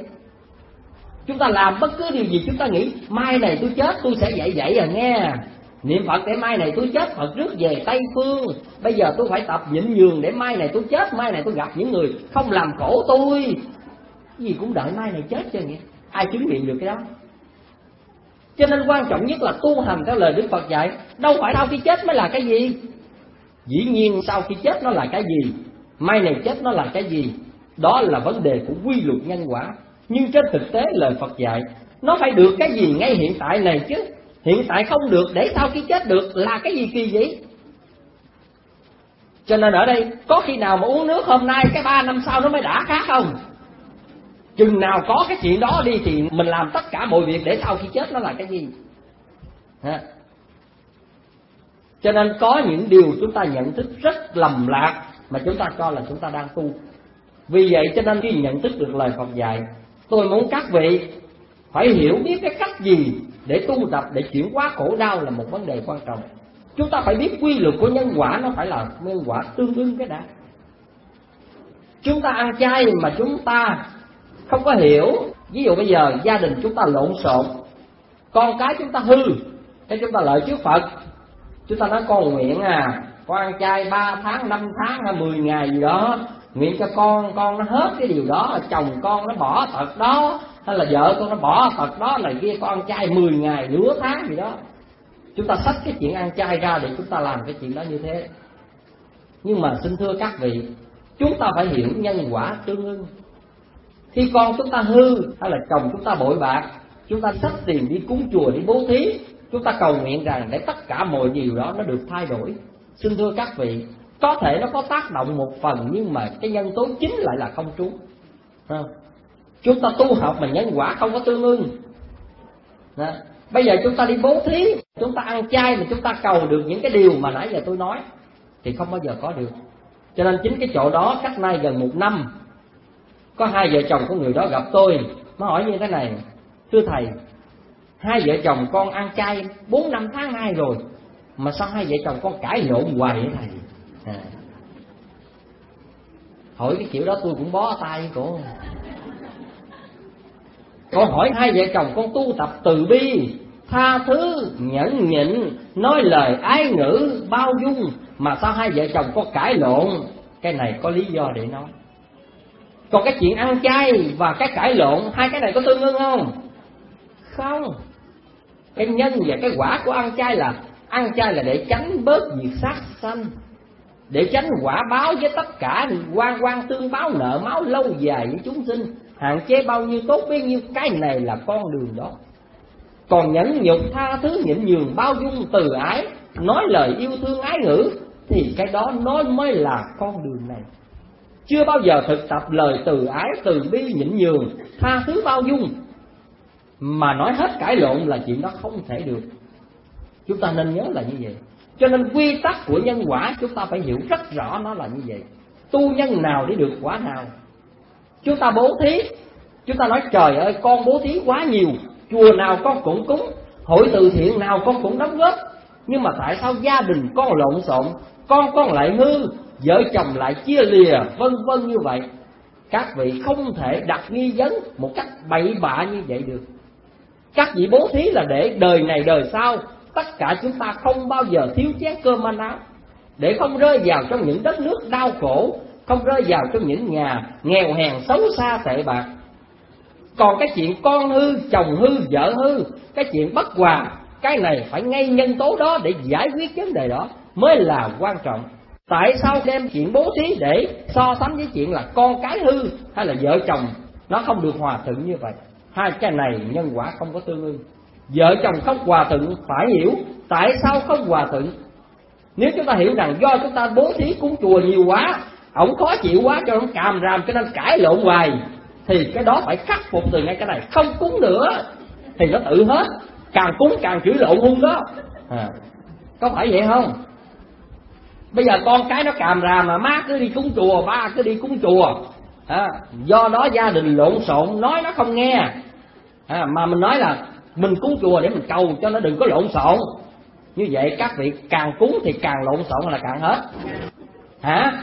Chúng ta làm bất cứ điều gì chúng ta nghĩ mai này tôi chết tôi sẽ dậy dậy rồi nghe, niệm Phật để mai này tôi chết Phật rước về Tây Phương. Bây giờ tôi phải tập nhịn nhường để mai này tôi chết, mai này tôi gặp những người không làm khổ tôi. Cái gì cũng đợi mai này chết cho nghĩa. Ai chứng nghiệm được cái đó? Cho nên quan trọng nhất là tu hành theo lời Đức Phật dạy. Đâu phải sau khi chết mới là cái gì. Dĩ nhiên sau khi chết nó là cái gì, mai này chết nó là cái gì, đó là vấn đề của quy luật nhân quả. Nhưng trên thực tế lời Phật dạy nó phải được cái gì ngay hiện tại này chứ. Hiện tại không được để sau khi chết được là cái gì kỳ vậy? Cho nên ở đây có khi nào mà uống nước hôm nay cái ba năm sau nó mới đã khát không? Chừng nào có cái chuyện đó đi thì mình làm tất cả mọi việc để sau khi chết nó là cái gì ha? Cho nên có những điều chúng ta nhận thức rất lầm lạc mà chúng ta cho là chúng ta đang tu. Vì vậy cho nên khi nhận thức được lời Phật dạy, tôi muốn các vị phải hiểu biết cái cách gì để tu tập, để chuyển hóa khổ đau là một vấn đề quan trọng. Chúng ta phải biết quy luật của nhân quả, nó phải là nhân quả tương ưng cái đã. Chúng ta ăn chay mà chúng ta không có hiểu. Ví dụ bây giờ gia đình chúng ta lộn xộn, con cái chúng ta hư, cái chúng ta lợi trước Phật, chúng ta nói con nguyện à, con ăn chay ba tháng, năm tháng hay mười ngày gì đó, nguyện cho con con nó hết cái điều đó, chồng con nó bỏ tật đó, hay là vợ con nó bỏ tật đó này kia, con ăn chay mười ngày, nửa tháng gì đó. Chúng ta xách cái chuyện ăn chay ra để chúng ta làm cái chuyện đó như thế. Nhưng mà xin thưa các vị, chúng ta phải hiểu nhân quả tương ưng. Khi con chúng ta hư hay là chồng chúng ta bội bạc, chúng ta xách tiền đi cúng chùa, đi bố thí, chúng ta cầu nguyện rằng để tất cả mọi điều đó nó được thay đổi. Xin thưa các vị, có thể nó có tác động một phần, nhưng mà cái nhân tố chính lại là không trúng. Không? Chúng ta tu học mà nhân quả không có tương ưng. Đó. Bây giờ chúng ta đi bố thí, chúng ta ăn chay mà chúng ta cầu được những cái điều mà nãy giờ tôi nói thì không bao giờ có được. Cho nên chính cái chỗ đó, cách nay gần một năm, có hai vợ chồng của người đó gặp tôi, nó hỏi như thế này: thưa thầy, hai vợ chồng con ăn chay bốn năm tháng nay rồi, mà sao hai vợ chồng con cãi lộn hoài vậy thầy? À. Hỏi cái kiểu đó tôi cũng bó tay với cổ. Con hỏi hai vợ chồng con tu tập từ bi, tha thứ, nhẫn nhịn, nói lời ái ngữ, bao dung, mà sao hai vợ chồng con cãi lộn? Cái này có lý do để nói. Còn cái chuyện ăn chay và cái cãi lộn, hai cái này có tương ưng không? Không. Cái nhân và cái quả của ăn chay là ăn chay là để tránh bớt việc sát sanh, để tránh quả báo với tất cả, quan quan tương báo nợ máu lâu dài với chúng sinh, hạn chế bao nhiêu tốt bấy nhiêu. Cái này là con đường đó. Còn nhẫn nhục, tha thứ, nhịn nhường, bao dung, từ ái, nói lời yêu thương ái ngữ, thì cái đó nó mới là con đường này. Chưa bao giờ thực tập lời từ ái, từ bi, nhịn nhường, tha thứ, bao dung mà nói hết cãi lộn là chuyện đó không thể được. Chúng ta nên nhớ là như vậy. Cho nên quy tắc của nhân quả chúng ta phải hiểu rất rõ nó là như vậy. Tu nhân nào để được quả nào. Chúng ta bố thí, chúng ta nói trời ơi con bố thí quá nhiều, chùa nào con cũng cúng, hội từ thiện nào con cũng đóng góp, nhưng mà tại sao gia đình con lộn xộn, con con lại hư, vợ chồng lại chia lìa, vân vân như vậy? Các vị không thể đặt nghi vấn một cách bậy bạ như vậy được. Các vị bố thí là để đời này đời sau tất cả chúng ta không bao giờ thiếu chén cơm manh áo, để không rơi vào trong những đất nước đau khổ, không rơi vào trong những nhà nghèo hèn xấu xa tệ bạc. Còn cái chuyện con hư, chồng hư, vợ hư, cái chuyện bất hòa, cái này phải ngay nhân tố đó để giải quyết vấn đề đó mới là quan trọng. Tại sao đem chuyện bố thí để so sánh với chuyện là con cái hư hay là vợ chồng nó không được hòa thuận như vậy? Hai cái này nhân quả không có tương ưng. Vợ chồng không hòa thuận phải hiểu tại sao không hòa thuận. Nếu chúng ta hiểu rằng do chúng ta bố thí cúng chùa nhiều quá, ổng khó chịu quá cho ông càm ràm cho nên cãi lộn hoài, thì cái đó phải khắc phục từ ngay cái này. Không cúng nữa thì nó tự hết, càng cúng càng chửi lộn hung đó. À, có phải vậy không? Bây giờ con cái nó càm ràm mà má cứ đi cúng chùa, ba cứ đi cúng chùa, à, do đó gia đình lộn xộn, nói nó không nghe. À, mà mình nói là mình cúng chùa để mình cầu cho nó đừng có lộn xộn. Như vậy các vị càng cúng thì càng lộn xộn là càng hết. Hả?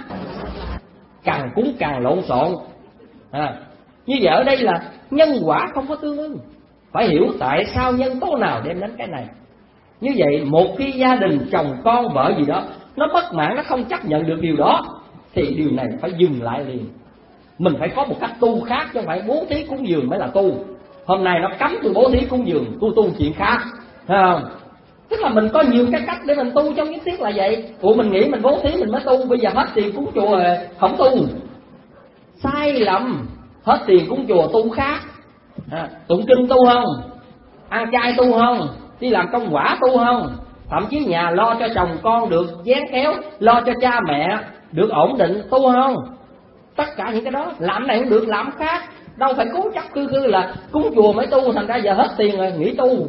Càng cúng càng lộn xộn. À, như vậy ở đây là nhân quả không có tương ưng. Phải hiểu tại sao nhân tố nào đem đến cái này. Như vậy một khi gia đình chồng con vợ gì đó nó bất mãn, nó không chấp nhận được điều đó, thì điều này phải dừng lại liền. Mình phải có một cách tu khác, chứ không phải bố thí cúng dường mới là tu. Hôm nay nó cấm tôi bố thí cúng dường, tôi tu chuyện khác, thấy không? Tức là mình có nhiều cái cách để mình tu trong nhất thiết là vậy. Ủa mình nghĩ mình bố thí mình mới tu, bây giờ hết tiền cúng chùa rồi không tu. Sai lầm. Hết tiền cúng chùa tu khác, à, tụng kinh tu không, ăn chay tu không, đi làm công quả tu không, thậm chí nhà lo cho chồng con được dán khéo, lo cho cha mẹ được ổn định tu không. Tất cả những cái đó làm này không được, làm khác. Đâu phải cố chấp cư cư là cúng chùa mới tu, thành ra giờ hết tiền rồi nghỉ tu.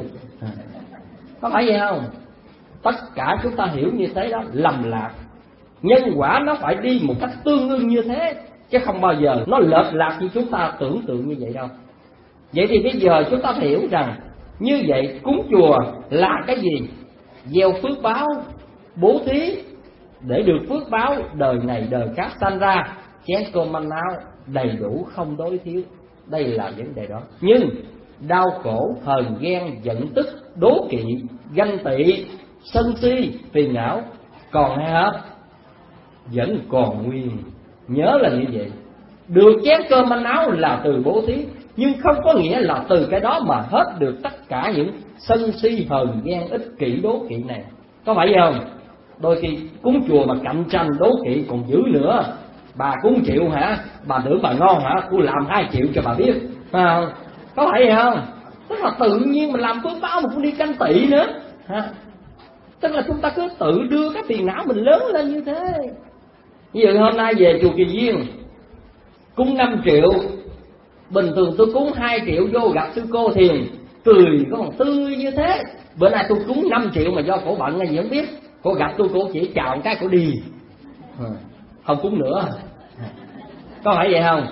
Có phải vậy không? Tất cả chúng ta hiểu như thế đó lầm lạc. Nhân quả nó phải đi một cách tương ưng như thế, chứ không bao giờ nó lệch lạc như chúng ta tưởng tượng như vậy đâu. Vậy thì bây giờ chúng ta hiểu rằng như vậy cúng chùa là cái gì? Gieo phước báo. bố thí để được phước báo đời này đời khác sanh ra, chén cơm manh áo đầy đủ không đối thiếu. Đây là vấn đề đó. Nhưng đau khổ, hờn ghen, giận tức, đố kỵ, ganh tị, sân si, phiền não còn hay hết, vẫn còn nguyên. Nhớ là như vậy. Được chén cơm manh áo là từ bố thí, nhưng không có nghĩa là từ cái đó mà hết được tất cả những sân si, hờn ghen, ích kỷ, đố kỵ này. Có phải vậy không? Đôi khi cúng chùa mà cạnh tranh đố kỵ còn dữ nữa. Bà cúng triệu hả? Bà tưởng bà ngon hả? Tôi làm hai triệu cho bà biết, à, có phải vậy không? Tức là tự nhiên mình làm phước báo mà cũng đi canh tị nữa, ha? Tức là chúng ta cứ tự đưa cái phiền não mình lớn lên như thế. Ví dụ hôm nay về chùa Kỳ Duyên cúng năm triệu, bình thường tôi cúng hai triệu vô gặp sư cô thiền cười có còn tươi như thế. Bữa nay tôi cúng năm triệu mà do cổ bận hay gì không biết, cô gặp tôi cô chỉ chào một cái cổ đi, không cúng nữa. Có phải vậy không?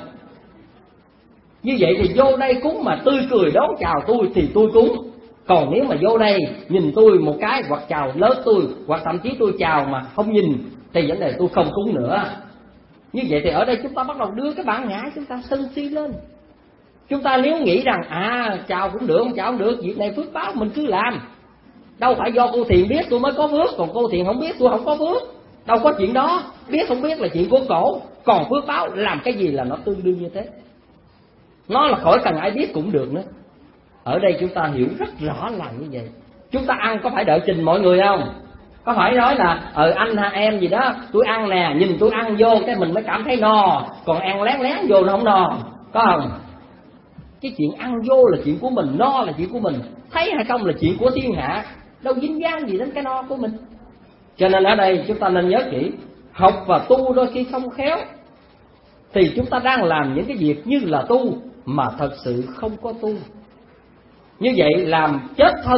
Như vậy thì vô đây cúng mà tươi cười đón chào tôi thì tôi cúng. Còn nếu mà vô đây nhìn tôi một cái hoặc chào lớp tôi, hoặc thậm chí tôi chào mà không nhìn, thì vấn đề tôi không cúng nữa. Như vậy thì ở đây chúng ta bắt đầu đưa cái bản ngã chúng ta sân si lên. Chúng ta nếu nghĩ rằng à chào cũng được, không chào cũng được, việc này phước báo mình cứ làm. Đâu phải do cô Thiền biết tôi mới có phước, còn cô Thiền không biết tôi không có phước. Đâu có chuyện đó, biết không biết là chuyện của cổ. Còn phước báo làm cái gì là nó tương đương như thế. Nó là khỏi cần ai biết cũng được nữa. Ở đây chúng ta hiểu rất rõ là như vậy. Chúng ta ăn có phải đợi trình mọi người không? Có phải nói là ờ anh ha em gì đó, tôi ăn nè, nhìn tôi ăn vô cái mình mới cảm thấy no, còn ăn lén lén vô nó không no, có không? Cái chuyện ăn vô là chuyện của mình, no là chuyện của mình, thấy hay không là chuyện của thiên hạ, đâu dính dáng gì đến cái no của mình. Cho nên ở đây chúng ta nên nhớ kỹ, học và tu đôi khi không khéo thì chúng ta đang làm những cái việc như là tu mà thật sự không có tu. Như vậy làm chết thân,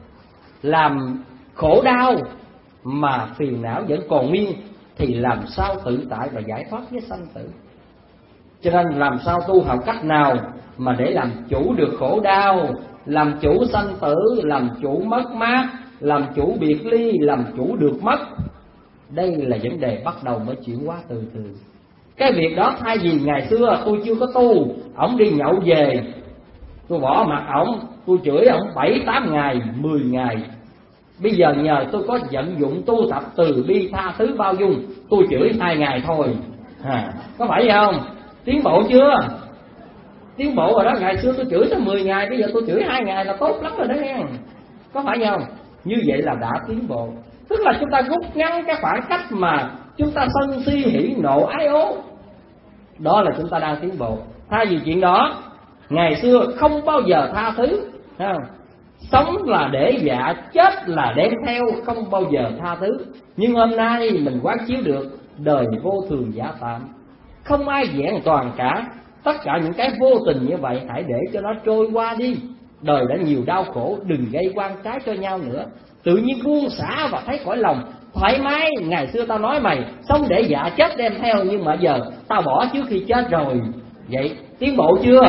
làm khổ đau mà phiền não vẫn còn nguyên thì làm sao tự tại và giải thoát với sanh tử. Cho nên làm sao tu học cách nào mà để làm chủ được khổ đau, làm chủ sanh tử, làm chủ mất mát, làm chủ biệt ly, làm chủ được mất. Đây là vấn đề bắt đầu mới chuyển hóa từ từ. Cái việc đó thay vì ngày xưa tôi chưa có tu, ổng đi nhậu về, tôi bỏ mặt ổng, tôi chửi ổng bảy tám ngày, mười ngày. Bây giờ nhờ tôi có vận dụng tu tập từ bi tha thứ bao dung, tôi chửi hai ngày thôi, à, có phải vậy không? Tiến bộ chưa? Tiến bộ rồi đó. Ngày xưa tôi chửi tới mười ngày, bây giờ tôi chửi hai ngày là tốt lắm rồi đó nghe. Có phải vậy không? Như vậy là đã tiến bộ. Tức là chúng ta rút ngắn cái khoảng cách mà chúng ta sân si hỉ nộ ái ố. Đó là chúng ta đang tiến bộ. Thay vì chuyện đó, ngày xưa không bao giờ tha thứ, thấy không? Sống là để dạ, chết là đem theo, không bao giờ tha thứ. Nhưng hôm nay mình quán chiếu được đời vô thường giả tạm, không ai vẹn toàn cả. Tất cả những cái vô tình như vậy hãy để cho nó trôi qua đi. Đời đã nhiều đau khổ, đừng gây oan trái cho nhau nữa. Tự nhiên buông xả và thấy cõi lòng thoải mái. Ngày xưa tao nói mày sống để dạ, chết đem theo, nhưng mà giờ tao bỏ trước khi chết rồi. Vậy tiến bộ chưa?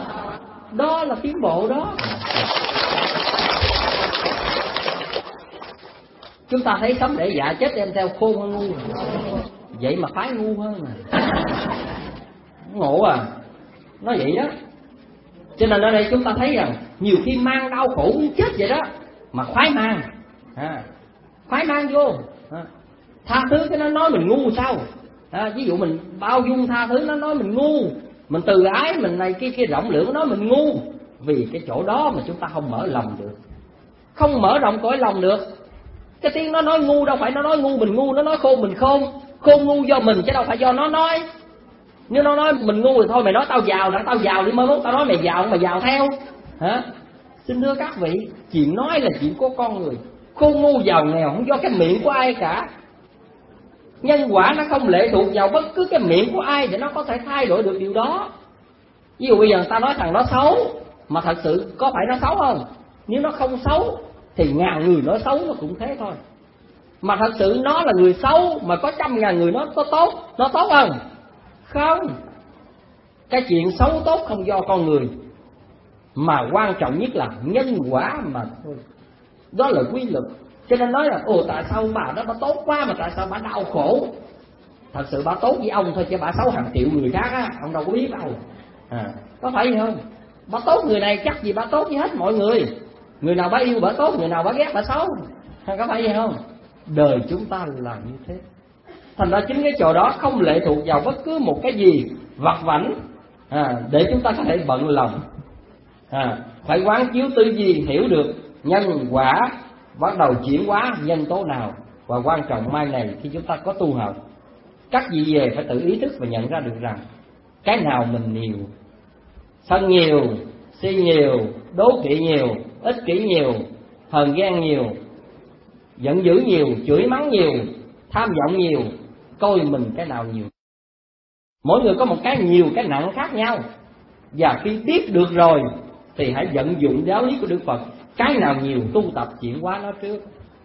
Đó là tiến bộ đó. Chúng ta thấy sống để dạ, chết đem theo khôn hơn ngu, vậy mà phái ngu hơn à. Ngộ à. Nó vậy đó. Cho nên ở đây chúng ta thấy rằng nhiều khi mang đau khổ như chết vậy đó mà khoái mang, à, khoái mang vô, à, tha thứ cái nó nói mình ngu sao, à, ví dụ mình bao dung tha thứ nó nói mình ngu, mình từ ái mình này kia kia rộng lượng nó nói mình ngu. Vì cái chỗ đó mà chúng ta không mở lòng được, không mở rộng cõi lòng được. Cái tiếng nó nói ngu đâu phải nó nói ngu mình ngu, nó nói khôn mình khôn. Khôn ngu do mình chứ đâu phải do nó nói. Nếu nó nói mình ngu thì thôi mày nói tao giàu, là tao giàu đi, mới mốt tao nói mày giàu mà giàu theo, hả? Xin thưa các vị, chuyện nói là chuyện của con người. Khôn ngu giàu nghèo không do cái miệng của ai cả. Nhân quả nó không lệ thuộc vào bất cứ cái miệng của ai để nó có thể thay đổi được điều đó. Ví dụ bây giờ người ta nói thằng nó xấu, mà thật sự có phải nó xấu không? Nếu nó không xấu thì ngàn người nói xấu nó cũng thế thôi. Mà thật sự nó là người xấu mà có trăm ngàn người nó có tốt, nó tốt không? Không. Cái chuyện xấu tốt không do con người, mà quan trọng nhất là nhân quả mà thôi. Đó là quy luật. Cho nên nói là ồ tại sao bà đó bà tốt quá mà tại sao bà đau khổ. Thật sự bà tốt với ông thôi chứ bà xấu hàng triệu người khác á, ông đâu có biết đâu. À, có phải gì không? Bà tốt người này chắc gì bà tốt với hết mọi người. Người nào bà yêu bà tốt, người nào bà ghét bà xấu. Có phải vậy không? Đời chúng ta là như thế. Thành ra chính cái chỗ đó không lệ thuộc vào bất cứ một cái gì vặt vãnh à, để chúng ta có thể bận lòng. À, phải quán chiếu tư duy hiểu được nhân quả, bắt đầu chuyển hóa nhân tố nào. Và quan trọng mai này khi chúng ta có tu học, các vị về phải tự ý thức và nhận ra được rằng cái nào mình nhiều, sân nhiều, si nhiều, đố kỵ nhiều, ích kỷ nhiều, hờn ghen nhiều, giận dữ nhiều, chửi mắng nhiều, tham vọng nhiều, coi mình cái nào nhiều. Mỗi người có một cái nhiều, cái nặng khác nhau. Và khi biết được rồi thì hãy vận dụng giáo lý của Đức Phật, cái nào nhiều tu tập chuyển hóa nó trước.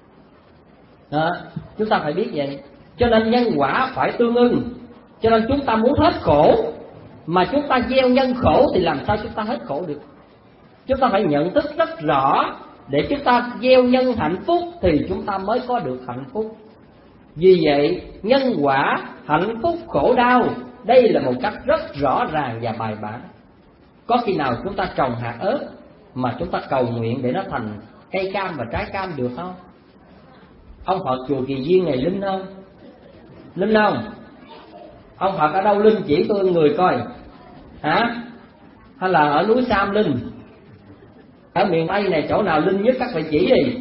Đó, chúng ta phải biết vậy. Cho nên nhân quả phải tương ưng. Cho nên chúng ta muốn hết khổ mà chúng ta gieo nhân khổ thì làm sao chúng ta hết khổ được. Chúng ta phải nhận thức rất rõ để chúng ta gieo nhân hạnh phúc thì chúng ta mới có được hạnh phúc. Vì vậy nhân quả, hạnh phúc, khổ đau, đây là một cách rất rõ ràng và bài bản. Có khi nào chúng ta trồng hạt ớt mà chúng ta cầu nguyện để nó thành cây cam và trái cam được không? Ông Phật chùa Kỳ Viên này linh không? Linh không? Ông Phật ở đâu linh chỉ tôi người coi. Hả? Hay là ở núi Sam linh? Ở miền Tây này chỗ nào linh nhất các vị chỉ đi.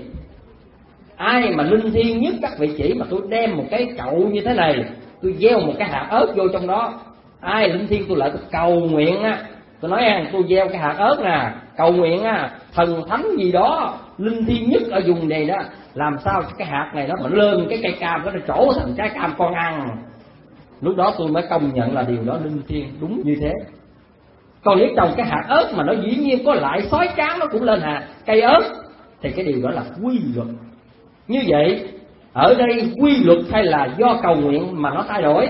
Ai mà linh thiêng nhất các vị chỉ, mà tôi đem một cái chậu như thế này, tôi gieo một cái hạt ớt vô trong đó. Ai linh thiêng tôi lại tôi cầu nguyện á. Tôi nói rằng tôi gieo cái hạt ớt nè, cầu nguyện á, thần thánh gì đó linh thiêng nhất ở vùng này đó, làm sao cái hạt này nó mà lên cái cây cam, nó trổ thành trái cam con ăn. Lúc đó tôi mới công nhận là điều đó linh thiêng, đúng như thế. Còn nếu trồng cái hạt ớt mà nó dĩ nhiên có lại sói tráng nó cũng lên hạt cây ớt, thì cái điều đó là quy luật. Như vậy ở đây quy luật hay là do cầu nguyện mà nó thay đổi?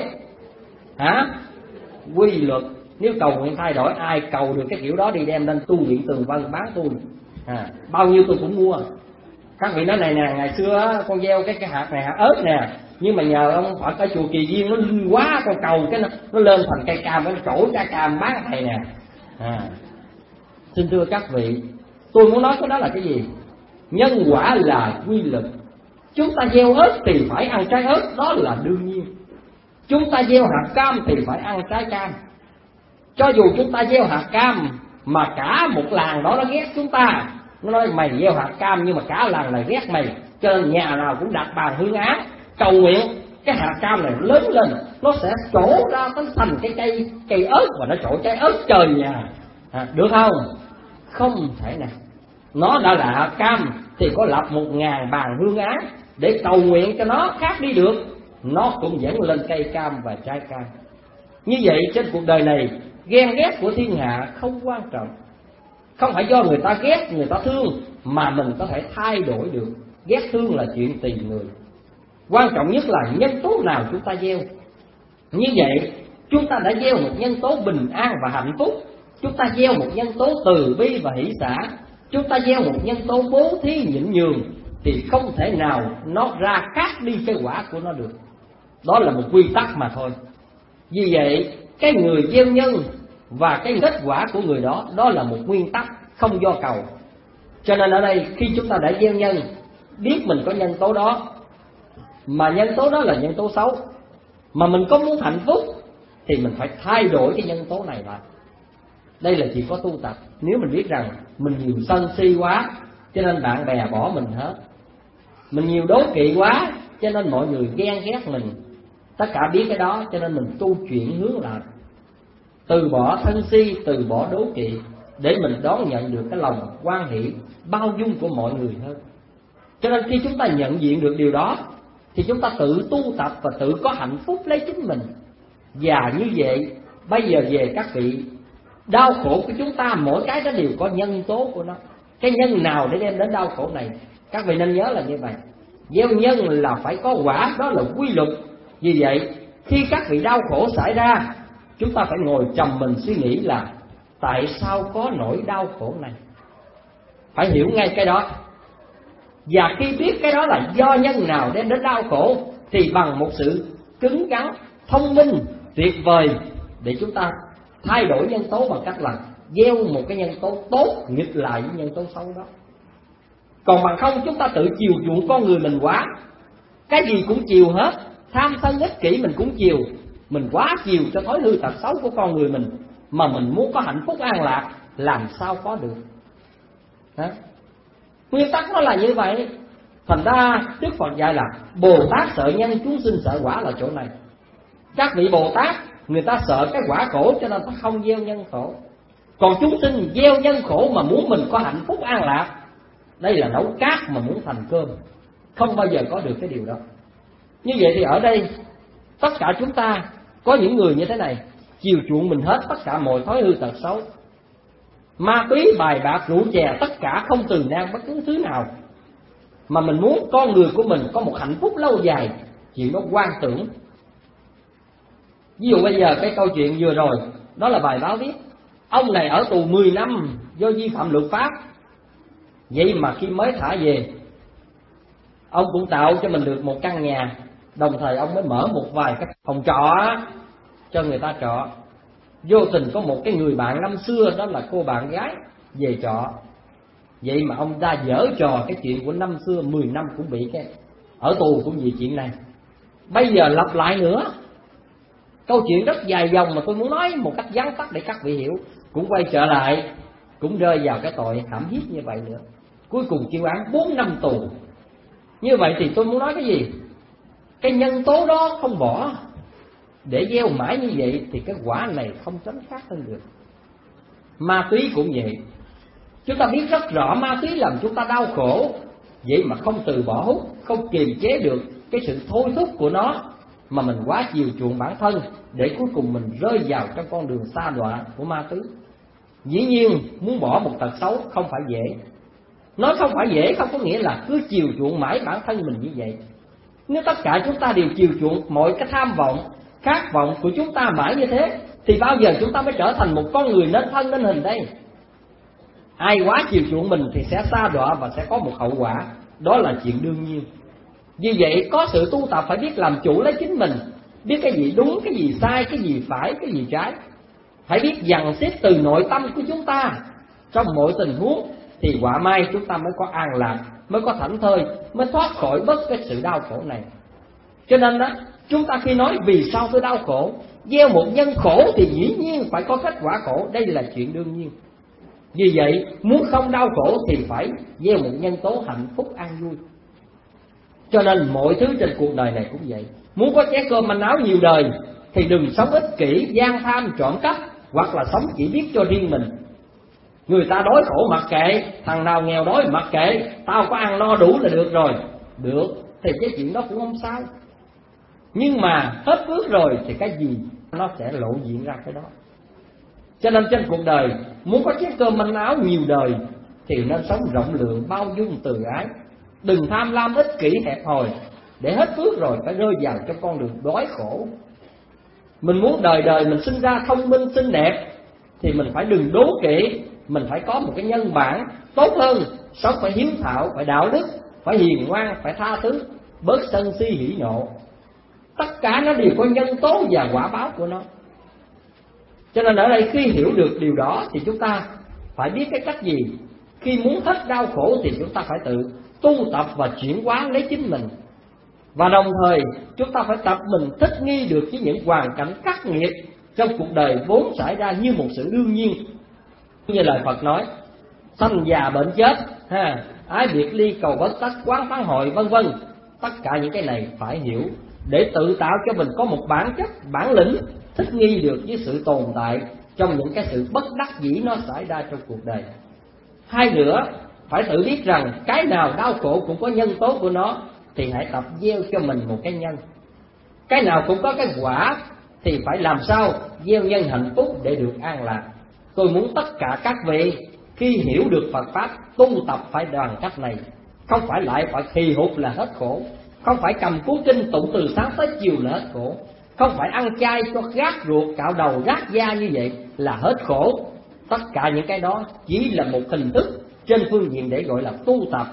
Hả? Quy luật. Nếu cầu nguyện thay đổi, ai cầu được cái kiểu đó đi đem lên tu viện Tường Vân bán tôi. À, bao nhiêu tôi cũng mua. Các vị nói này nè, ngày xưa con gieo cái cái hạt này, hạt ớt nè, nhưng mà nhờ ông Phật ở chùa Kỳ Viên nó linh quá, con cầu cái nó, nó lên thành cây cam, nó trổ trái cam bán thầy nè. À, xin thưa các vị, tôi muốn nói cái đó là cái gì? Nhân quả là quy luật. Chúng ta gieo ớt thì phải ăn trái ớt, đó là đương nhiên. Chúng ta gieo hạt cam thì phải ăn trái cam. Cho dù chúng ta gieo hạt cam mà cả một làng đó nó ghét chúng ta, nó nói mày gieo hạt cam nhưng mà cả làng này ghét mày, cho nên nhà nào cũng đặt bàn hương án cầu nguyện cái hạt cam này lớn lên, nó sẽ trổ ra thành cái cây cây ớt và nó trổ trái ớt trời nhà. À, được không? Không thể nào. Nó đã là hạt cam thì có lập một ngàn bàn hương án để cầu nguyện cho nó khác đi được, nó cũng vẫn lên cây cam và trái cam. Như vậy trên cuộc đời này, ghen ghét của thiên hạ không quan trọng. Không phải do người ta ghét, người ta thương mà mình có thể thay đổi được. Ghét thương là chuyện tùy người. Quan trọng nhất là nhân tố nào chúng gieo. Như vậy chúng ta đã gieo một nhân tố bình an và hạnh phúc, chúng ta gieo một nhân tố từ bi và hỷ xả, chúng ta gieo một nhân tố bố thí nhịn nhường, thì không thể nào nó ra khác đi cái quả của nó được. Đó là một quy tắc mà thôi. Vì vậy cái người gieo nhân và cái kết quả của người đó, đó là một nguyên tắc không do cầu. Cho nên ở đây khi chúng ta đã gieo nhân, biết mình có nhân tố đó, mà nhân tố đó là nhân tố xấu, mà mình có muốn hạnh phúc thì mình phải thay đổi cái nhân tố này lại. Đây là chỉ có tu tập. Nếu mình biết rằng mình nhiều sân si quá cho nên bạn bè bỏ mình hết, mình nhiều đố kỵ quá cho nên mọi người ghen ghét mình, tất cả biết cái đó cho nên mình tu chuyển hướng lại, từ bỏ thân si, từ bỏ đố kỵ, để mình đón nhận được cái lòng hoan hỷ bao dung của mọi người hơn. Cho nên khi chúng ta nhận diện được điều đó thì chúng ta tự tu tập và tự có hạnh phúc lấy chính mình. Và như vậy bây giờ về các vị, đau khổ của chúng ta mỗi cái đó đều có nhân tố của nó. Cái nhân nào để đem đến đau khổ này? Các vị nên nhớ là như vậy. Gieo nhân là phải có quả, đó là quy luật. Vì vậy khi các vị đau khổ xảy ra, chúng ta phải ngồi trầm mình suy nghĩ là tại sao có nỗi đau khổ này. Phải hiểu ngay cái đó. Và khi biết cái đó là do nhân nào đem đến đau khổ, thì bằng một sự cứng rắn, thông minh, tuyệt vời, để chúng ta thay đổi nhân tố bằng cách là gieo một cái nhân tố tốt nghịch lại với nhân tố xấu đó. Còn bằng không chúng ta tự chiều chuộng con người mình quá, cái gì cũng chiều hết, tham sân ích kỷ mình cũng chiều, mình quá chiều cho thói hư tật xấu của con người mình, mà mình muốn có hạnh phúc an lạc làm sao có được. Đó. Nguyên tắc nó là như vậy. Thành ra Đức Phật dạy là Bồ Tát sợ nhân, chúng sinh sợ quả là chỗ này. Các vị Bồ Tát người ta sợ cái quả khổ cho nên ta không gieo nhân khổ. Còn chúng sinh gieo nhân khổ mà muốn mình có hạnh phúc an lạc. Đây là nấu cát mà muốn thành cơm, không bao giờ có được cái điều đó. Như vậy thì ở đây tất cả chúng ta có những người như thế này, chiều chuộng mình hết tất cả mọi thói hư tật xấu, ma túy, bài bạc, rượu chè, tất cả không từ nan bất cứ thứ nào, mà mình muốn con người của mình có một hạnh phúc lâu dài, chuyện đó quan tưởng. Ví dụ bây giờ cái câu chuyện vừa rồi, đó là bài báo viết ông này ở tù mười năm do vi phạm luật pháp. Vậy mà khi mới thả về, ông cũng tạo cho mình được một căn nhà, đồng thời ông mới mở một vài cái phòng trọ cho người ta trọ. Vô tình có một cái người bạn năm xưa, đó là cô bạn gái về trọ. Vậy mà ông ta dở trò cái chuyện của năm xưa, mười năm cũng bị cái ở tù cũng vì chuyện này. Bây giờ lặp lại nữa. Câu chuyện rất dài dòng mà tôi muốn nói một cách vắn tắt để các vị hiểu. Cũng quay trở lại, cũng rơi vào cái tội hãm hiếp như vậy nữa. Cuối cùng chịu án bốn năm tù. Như vậy thì tôi muốn nói cái gì? Cái nhân tố đó không bỏ, để gieo mãi như vậy thì cái quả này không tránh khác hơn được. Ma túy cũng vậy. Chúng ta biết rất rõ ma túy làm chúng ta đau khổ, vậy mà không từ bỏ hút, không kiềm chế được cái sự thôi thúc của nó, mà mình quá chiều chuộng bản thân, để cuối cùng mình rơi vào trong con đường sa đọa của ma túy. Dĩ nhiên muốn bỏ một tật xấu không phải dễ. Nói không phải dễ không có nghĩa là cứ chiều chuộng mãi bản thân mình như vậy. Nếu tất cả chúng ta đều chiều chuộng mọi cái tham vọng, khát vọng của chúng ta mãi như thế, thì bao giờ chúng ta mới trở thành một con người nên thân nên hình đây? Ai quá chiều chuộng mình thì sẽ sa đọa và sẽ có một hậu quả, đó là chuyện đương nhiên. Vì vậy có sự tu tập phải biết làm chủ lấy chính mình, biết cái gì đúng, cái gì sai, cái gì phải, cái gì trái. Phải biết dằn xếp từ nội tâm của chúng ta. Trong mọi tình huống thì quả mai chúng ta mới có an lạc, mới có thảnh thơi, mới thoát khỏi bất cái sự đau khổ này. Cho nên đó, chúng ta khi nói vì sao tôi đau khổ, gieo một nhân khổ thì dĩ nhiên phải có kết quả khổ, đây là chuyện đương nhiên. Vì vậy muốn không đau khổ thì phải gieo một nhân tố hạnh phúc an vui. Cho nên mọi thứ trên cuộc đời này cũng vậy. Muốn có chén cơm manh áo nhiều đời thì đừng sống ích kỷ, gian tham, trộm cắp, hoặc là sống chỉ biết cho riêng mình. Người ta đói khổ mặc kệ, thằng nào nghèo đói mặc kệ, tao có ăn no đủ là được rồi. Được, thì cái chuyện đó cũng không sao. Nhưng mà hết phước rồi thì cái gì nó sẽ lộ diện ra cái đó. Cho nên trên cuộc đời muốn có chén cơm manh áo nhiều đời thì nên sống rộng lượng, bao dung, từ ái. Đừng tham lam ích kỷ hẹp hòi, để hết phước rồi phải rơi vào trong con đường đói khổ. Mình muốn đời đời mình sinh ra thông minh xinh đẹp thì mình phải đừng đố kỵ, mình phải có một cái nhân bản tốt hơn, sống phải hiếu thảo, phải đạo đức, phải hiền ngoan, phải tha thứ, bớt sân si hỉ nộ. Tất cả nó đều có nhân tố và quả báo của nó. Cho nên ở đây khi hiểu được điều đó thì chúng ta phải biết cái cách gì. Khi muốn hết đau khổ thì chúng ta phải tự tu tập và chuyển hóa lấy chính mình. Và đồng thời chúng ta phải tập mình thích nghi được với những hoàn cảnh khắc nghiệt trong cuộc đời vốn xảy ra như một sự đương nhiên. Như lời Phật nói, sanh già bệnh chết, ha, ái biệt ly cầu bất tất, quán phán hội, vân vân. Tất cả những cái này phải hiểu để tự tạo cho mình có một bản chất, bản lĩnh thích nghi được với sự tồn tại trong những cái sự bất đắc dĩ nó xảy ra trong cuộc đời. Hai nữa, phải tự biết rằng cái nào đau khổ cũng có nhân tố của nó, thì hãy tập gieo cho mình một cái nhân. Cái nào cũng có cái quả thì phải làm sao gieo nhân hạnh phúc để được an lạc. Tôi muốn tất cả các vị khi hiểu được Phật Pháp tu tập phải đoàn cách này. Không phải lại phải hì hục là hết khổ, không phải cầm cuốn kinh tụng từ sáng tới chiều là hết khổ, không phải ăn chay cho gác ruột cạo đầu rát da như vậy là hết khổ. Tất cả những cái đó chỉ là một hình thức trên phương diện để gọi là tu tập.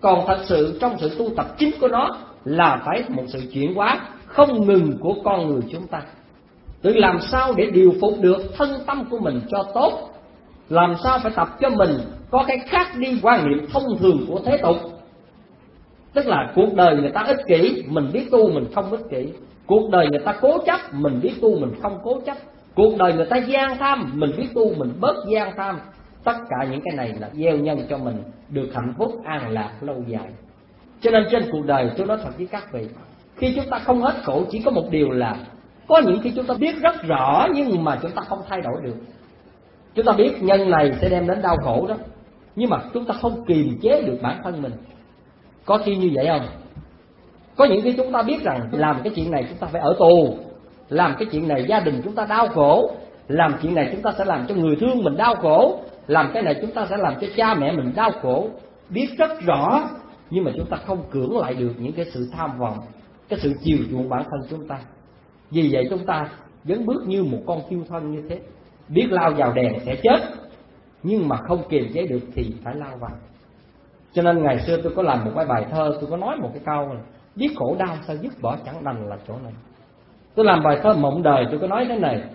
Còn thật sự trong sự tu tập chính của nó là phải một sự chuyển hóa không ngừng của con người chúng ta. Tự làm sao để điều phục được thân tâm của mình cho tốt, làm sao phải tập cho mình có cái khác đi quan niệm thông thường của thế tục. Tức là cuộc đời người ta ích kỷ, mình biết tu mình không ích kỷ. Cuộc đời người ta cố chấp, mình biết tu mình không cố chấp. Cuộc đời người ta gian tham, mình biết tu mình bớt gian tham. Tất cả những cái này là gieo nhân cho mình được hạnh phúc an lạc lâu dài. Cho nên trên cuộc đời tôi nói thật với các vị, khi chúng ta không hết khổ chỉ có một điều là có những khi chúng ta biết rất rõ nhưng mà chúng ta không thay đổi được. Chúng ta biết nhân này sẽ đem đến đau khổ đó, nhưng mà chúng ta không kiềm chế được bản thân mình. Có khi như vậy không? Có những khi chúng ta biết rằng làm cái chuyện này chúng ta phải ở tù, làm cái chuyện này gia đình chúng ta đau khổ, làm chuyện này chúng ta sẽ làm cho người thương mình đau khổ, làm cái này chúng ta sẽ làm cho cha mẹ mình đau khổ. Biết rất rõ nhưng mà chúng ta không cưỡng lại được những cái sự tham vọng, cái sự chiều chuộng bản thân chúng ta. Vì vậy chúng ta vẫn bước như một con thiêu thân như thế, biết lao vào đèn sẽ chết nhưng mà không kiềm chế được thì phải lao vào. Cho nên ngày xưa tôi có làm một cái bài thơ, tôi có nói một cái câu là biết khổ đau sao dứt bỏ chẳng đành là chỗ này. Tôi làm bài thơ Mộng Đời, tôi có nói thế này: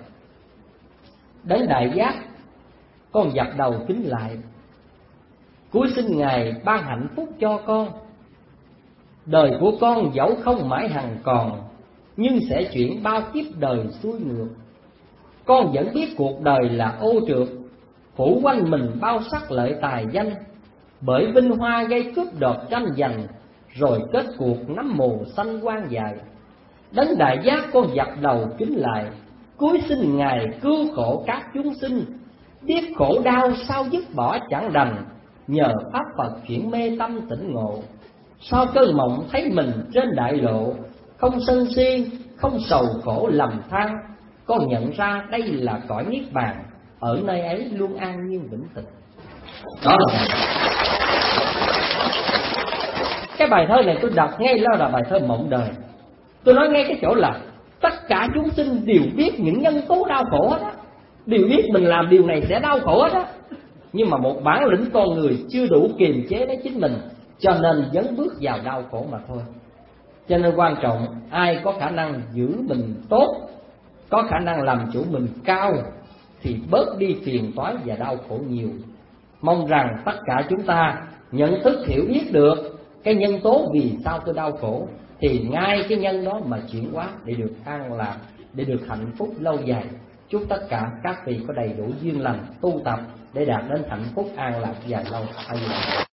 đến đại giác con dập đầu kính lại, cuối xin Ngài ban hạnh phúc cho con. Đời của con dẫu không mãi hằng còn, nhưng sẽ chuyển bao kiếp đời xuôi ngược. Con vẫn biết cuộc đời là ô trượt, phủ quanh mình bao sắc lợi tài danh. Bởi vinh hoa gây cướp đoạt tranh giành, rồi kết cuộc nắm mồ xanh quan dài. Đến đại giác con dập đầu kính lại, cúi xin Ngài cứu khổ các chúng sinh. Biết khổ đau sao dứt bỏ chẳng đành, nhờ pháp Phật chuyển mê tâm tỉnh ngộ. Sau cơn mộng thấy mình trên đại lộ, không sân si, không sầu khổ lầm than. Con nhận ra đây là cõi niết bàn, ở nơi ấy luôn an nhiên vĩnh tịch. Đó là cái bài thơ này tôi đọc ngay đó là bài thơ Mộng Đời. Tôi nói ngay cái chỗ là tất cả chúng sinh đều biết những nhân tố đau khổ hết á, đều biết mình làm điều này sẽ đau khổ hết á, nhưng mà một bản lĩnh con người chưa đủ kiềm chế lấy chính mình, cho nên vẫn bước vào đau khổ mà thôi. Cho nên quan trọng ai có khả năng giữ mình tốt, có khả năng làm chủ mình cao, thì bớt đi phiền toái và đau khổ nhiều. Mong rằng tất cả chúng ta nhận thức hiểu biết được cái nhân tố vì sao tôi đau khổ, thì ngay cái nhân đó mà chuyển hóa để được an lạc, để được hạnh phúc lâu dài. Chúc tất cả các vị có đầy đủ duyên lành tu tập để đạt đến hạnh phúc an lạc dài lâu.